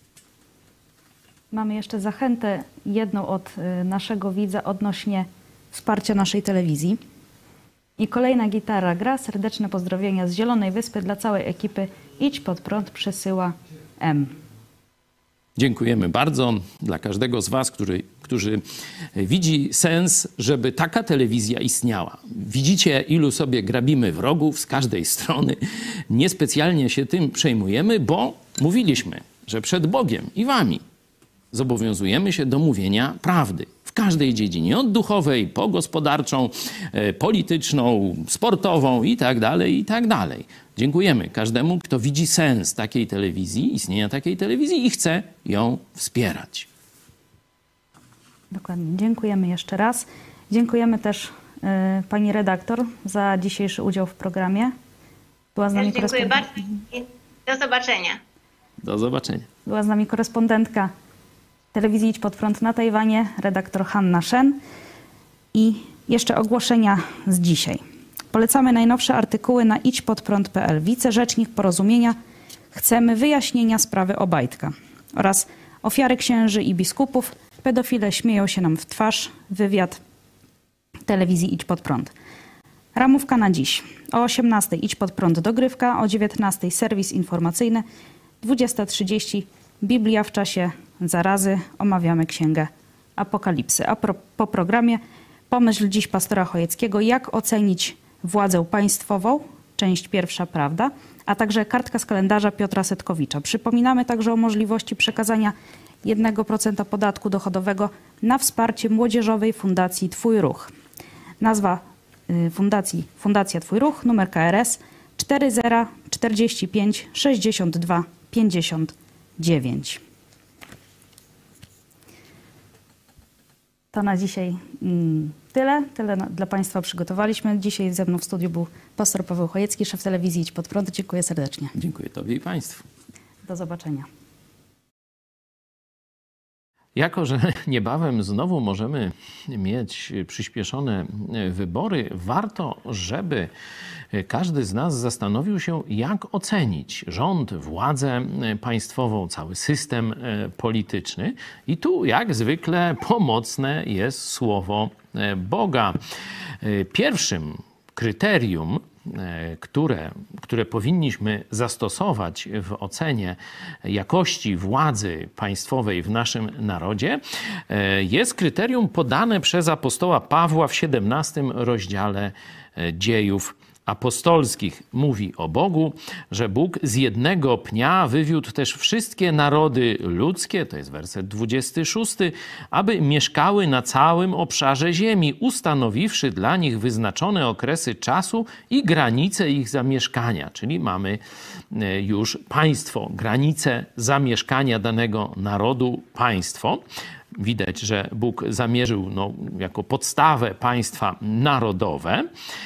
Mamy jeszcze zachętę jedną od naszego widza odnośnie wsparcia naszej telewizji. I kolejna gitara gra. Serdeczne pozdrowienia z Zielonej Wyspy dla całej ekipy Idź Pod Prąd przesyła M. Dziękujemy bardzo dla każdego z was, który, którzy widzi sens, żeby taka telewizja istniała. Widzicie, ilu sobie grabimy wrogów z każdej strony. Niespecjalnie się tym przejmujemy, bo mówiliśmy, że przed Bogiem i wami zobowiązujemy się do mówienia prawdy. W każdej dziedzinie, od duchowej, po gospodarczą, polityczną, sportową i tak dalej, i tak dalej. Dziękujemy każdemu, kto widzi sens takiej telewizji, istnienia takiej telewizji i chce ją wspierać. Dokładnie. Dziękujemy jeszcze raz. Dziękujemy też y, pani redaktor za dzisiejszy udział w programie. Była z nami Dziękuję bardzo i do zobaczenia. Do zobaczenia. Była z nami korespondentka telewizji Idź Pod Prąd na Tajwanie, redaktor Hanna Shen. I jeszcze ogłoszenia z dzisiaj. Polecamy najnowsze artykuły na idź pod prąd kropka p l. Wicerzecznik Porozumienia. Chcemy wyjaśnienia sprawy Obajtka oraz ofiary księży i biskupów. Pedofile śmieją się nam w twarz. Wywiad telewizji Idź Pod Prąd. Ramówka na dziś. O osiemnastej Idź Pod Prąd dogrywka, o dziewiętnastej serwis informacyjny, dwudziesta trzydzieści Biblia w czasie zarazy. Omawiamy Księgę Apokalipsy. A pro, po programie pomyśl dziś pastora Chojeckiego, jak ocenić władzę państwową, część pierwsza, prawda, a także kartka z kalendarza Piotra Setkowicza. Przypominamy także o możliwości przekazania jednego procenta podatku dochodowego na wsparcie młodzieżowej Fundacji Twój Ruch. Nazwa y, fundacji Fundacja Twój Ruch, numer K R S cztery zero czterdzieści pięć sześćdziesiąt dwa pięćdziesiąt dziewięć. To na dzisiaj mm, tyle. Tyle na, dla Państwa przygotowaliśmy. Dzisiaj ze mną w studiu był pastor Paweł Chojecki, szef telewizji Idź Pod Prąd. Dziękuję serdecznie. Dziękuję Tobie i Państwu. Do zobaczenia. Jako że niebawem znowu możemy mieć przyspieszone wybory, warto, żeby każdy z nas zastanowił się, jak ocenić rząd, władzę państwową, cały system polityczny. I tu, jak zwykle, pomocne jest słowo Boga. Pierwszym kryterium, które, które powinniśmy zastosować w ocenie jakości władzy państwowej w naszym narodzie, jest kryterium podane przez apostoła Pawła w siedemnastym rozdziale Dziejów Apostolskich. Mówi o Bogu, że Bóg z jednego pnia wywiódł też wszystkie narody ludzkie, to jest werset dwudziesty szósty, aby mieszkały na całym obszarze ziemi, ustanowiwszy dla nich wyznaczone okresy czasu i granice ich zamieszkania. Czyli mamy już państwo, granice zamieszkania danego narodu, państwo. Widać, że Bóg zamierzył no, jako podstawę państwa narodowe.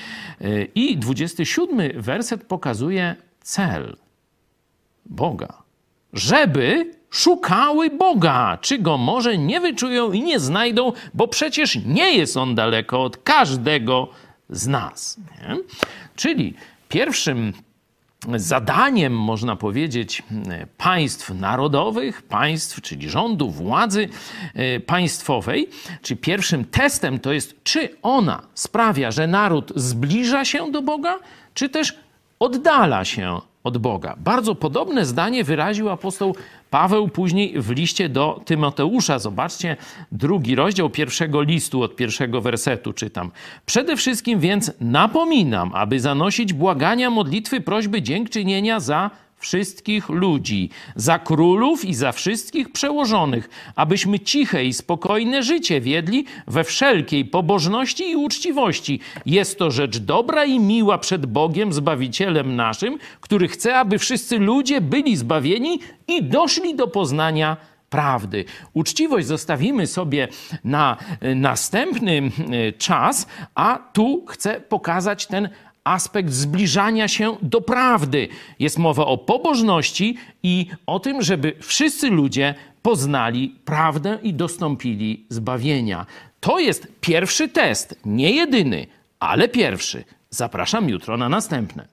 I dwudziesty siódmy werset pokazuje cel Boga. Żeby szukały Boga, czy Go może nie wyczują i nie znajdą, bo przecież nie jest On daleko od każdego z nas. Nie? Czyli pierwszym zadaniem, można powiedzieć, państw narodowych, państw, czyli rządu, władzy państwowej, czy pierwszym testem to jest, czy ona sprawia, że naród zbliża się do Boga, czy też oddala się od Boga. Bardzo podobne zdanie wyraził apostoł Paweł później w liście do Tymoteusza. Zobaczcie, drugi rozdział pierwszego listu od pierwszego wersetu czytam. Przede wszystkim więc napominam, aby zanosić błagania, modlitwy, prośby, dziękczynienia za wszystkich ludzi, za królów i za wszystkich przełożonych, abyśmy ciche i spokojne życie wiedli we wszelkiej pobożności i uczciwości. Jest to rzecz dobra i miła przed Bogiem, Zbawicielem naszym, który chce, aby wszyscy ludzie byli zbawieni i doszli do poznania prawdy. Uczciwość zostawimy sobie na następny czas, a tu chcę pokazać ten aspekt zbliżania się do prawdy. Jest mowa o pobożności i o tym, żeby wszyscy ludzie poznali prawdę i dostąpili zbawienia. To jest pierwszy test, nie jedyny, ale pierwszy. Zapraszam jutro na następne.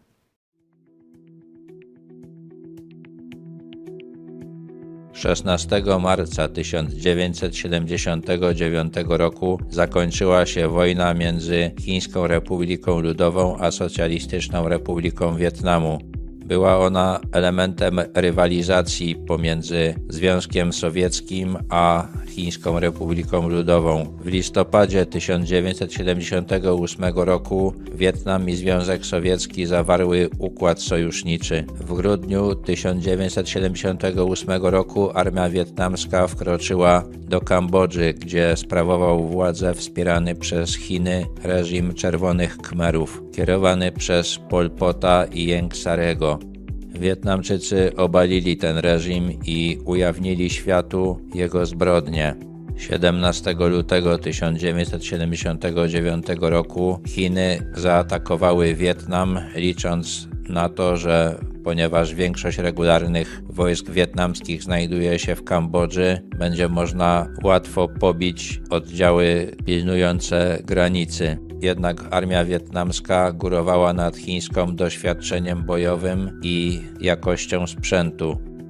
szesnastego marca tysiąc dziewięćset siedemdziesiątego dziewiątego roku zakończyła się wojna między Chińską Republiką Ludową a Socjalistyczną Republiką Wietnamu. Była ona elementem rywalizacji pomiędzy Związkiem Sowieckim a Chińską Republiką Ludową. W listopadzie tysiąc dziewięćset siedemdziesiątego ósmego roku Wietnam i Związek Sowiecki zawarły układ sojuszniczy. W grudniu tysiąc dziewięćset siedemdziesiątego ósmego roku armia wietnamska wkroczyła do Kambodży, gdzie sprawował władzę wspierany przez Chiny reżim Czerwonych Khmerów, kierowany przez Pol Pota i Ieng Sarego. Wietnamczycy obalili ten reżim i ujawnili światu jego zbrodnie. siedemnastego lutego tysiąc dziewięćset siedemdziesiątego dziewiątego roku Chiny zaatakowały Wietnam, licząc na to, że ponieważ większość regularnych wojsk wietnamskich znajduje się w Kambodży, będzie można łatwo pobić oddziały pilnujące granicy. Jednak armia wietnamska górowała nad chińską doświadczeniem bojowym i jakością sprzętu.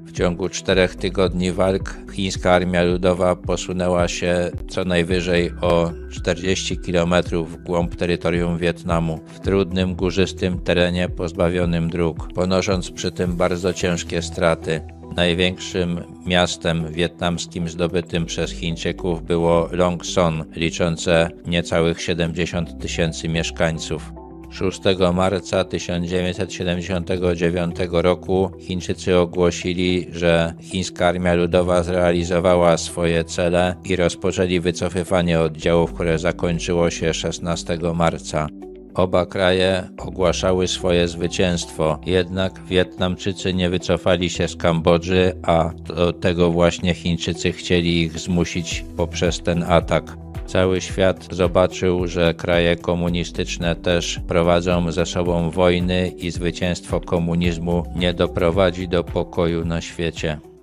W ciągu czterech tygodni walk chińska Armia Ludowa posunęła się co najwyżej o czterdzieści kilometrów w głąb terytorium Wietnamu, w trudnym, górzystym terenie pozbawionym dróg, ponosząc przy tym bardzo ciężkie straty. Największym miastem wietnamskim zdobytym przez Chińczyków było Long Son, liczące niecałych siedemdziesiąt tysięcy mieszkańców. szóstego marca tysiąc dziewięćset siedemdziesiątego dziewiątego roku Chińczycy ogłosili, że chińska Armia Ludowa zrealizowała swoje cele i rozpoczęli wycofywanie oddziałów, które zakończyło się szesnastego marca. Oba kraje ogłaszały swoje zwycięstwo, jednak Wietnamczycy nie wycofali się z Kambodży, a do tego właśnie Chińczycy chcieli ich zmusić poprzez ten atak. Cały świat zobaczył, że kraje komunistyczne też prowadzą ze sobą wojny i zwycięstwo komunizmu nie doprowadzi do pokoju na świecie.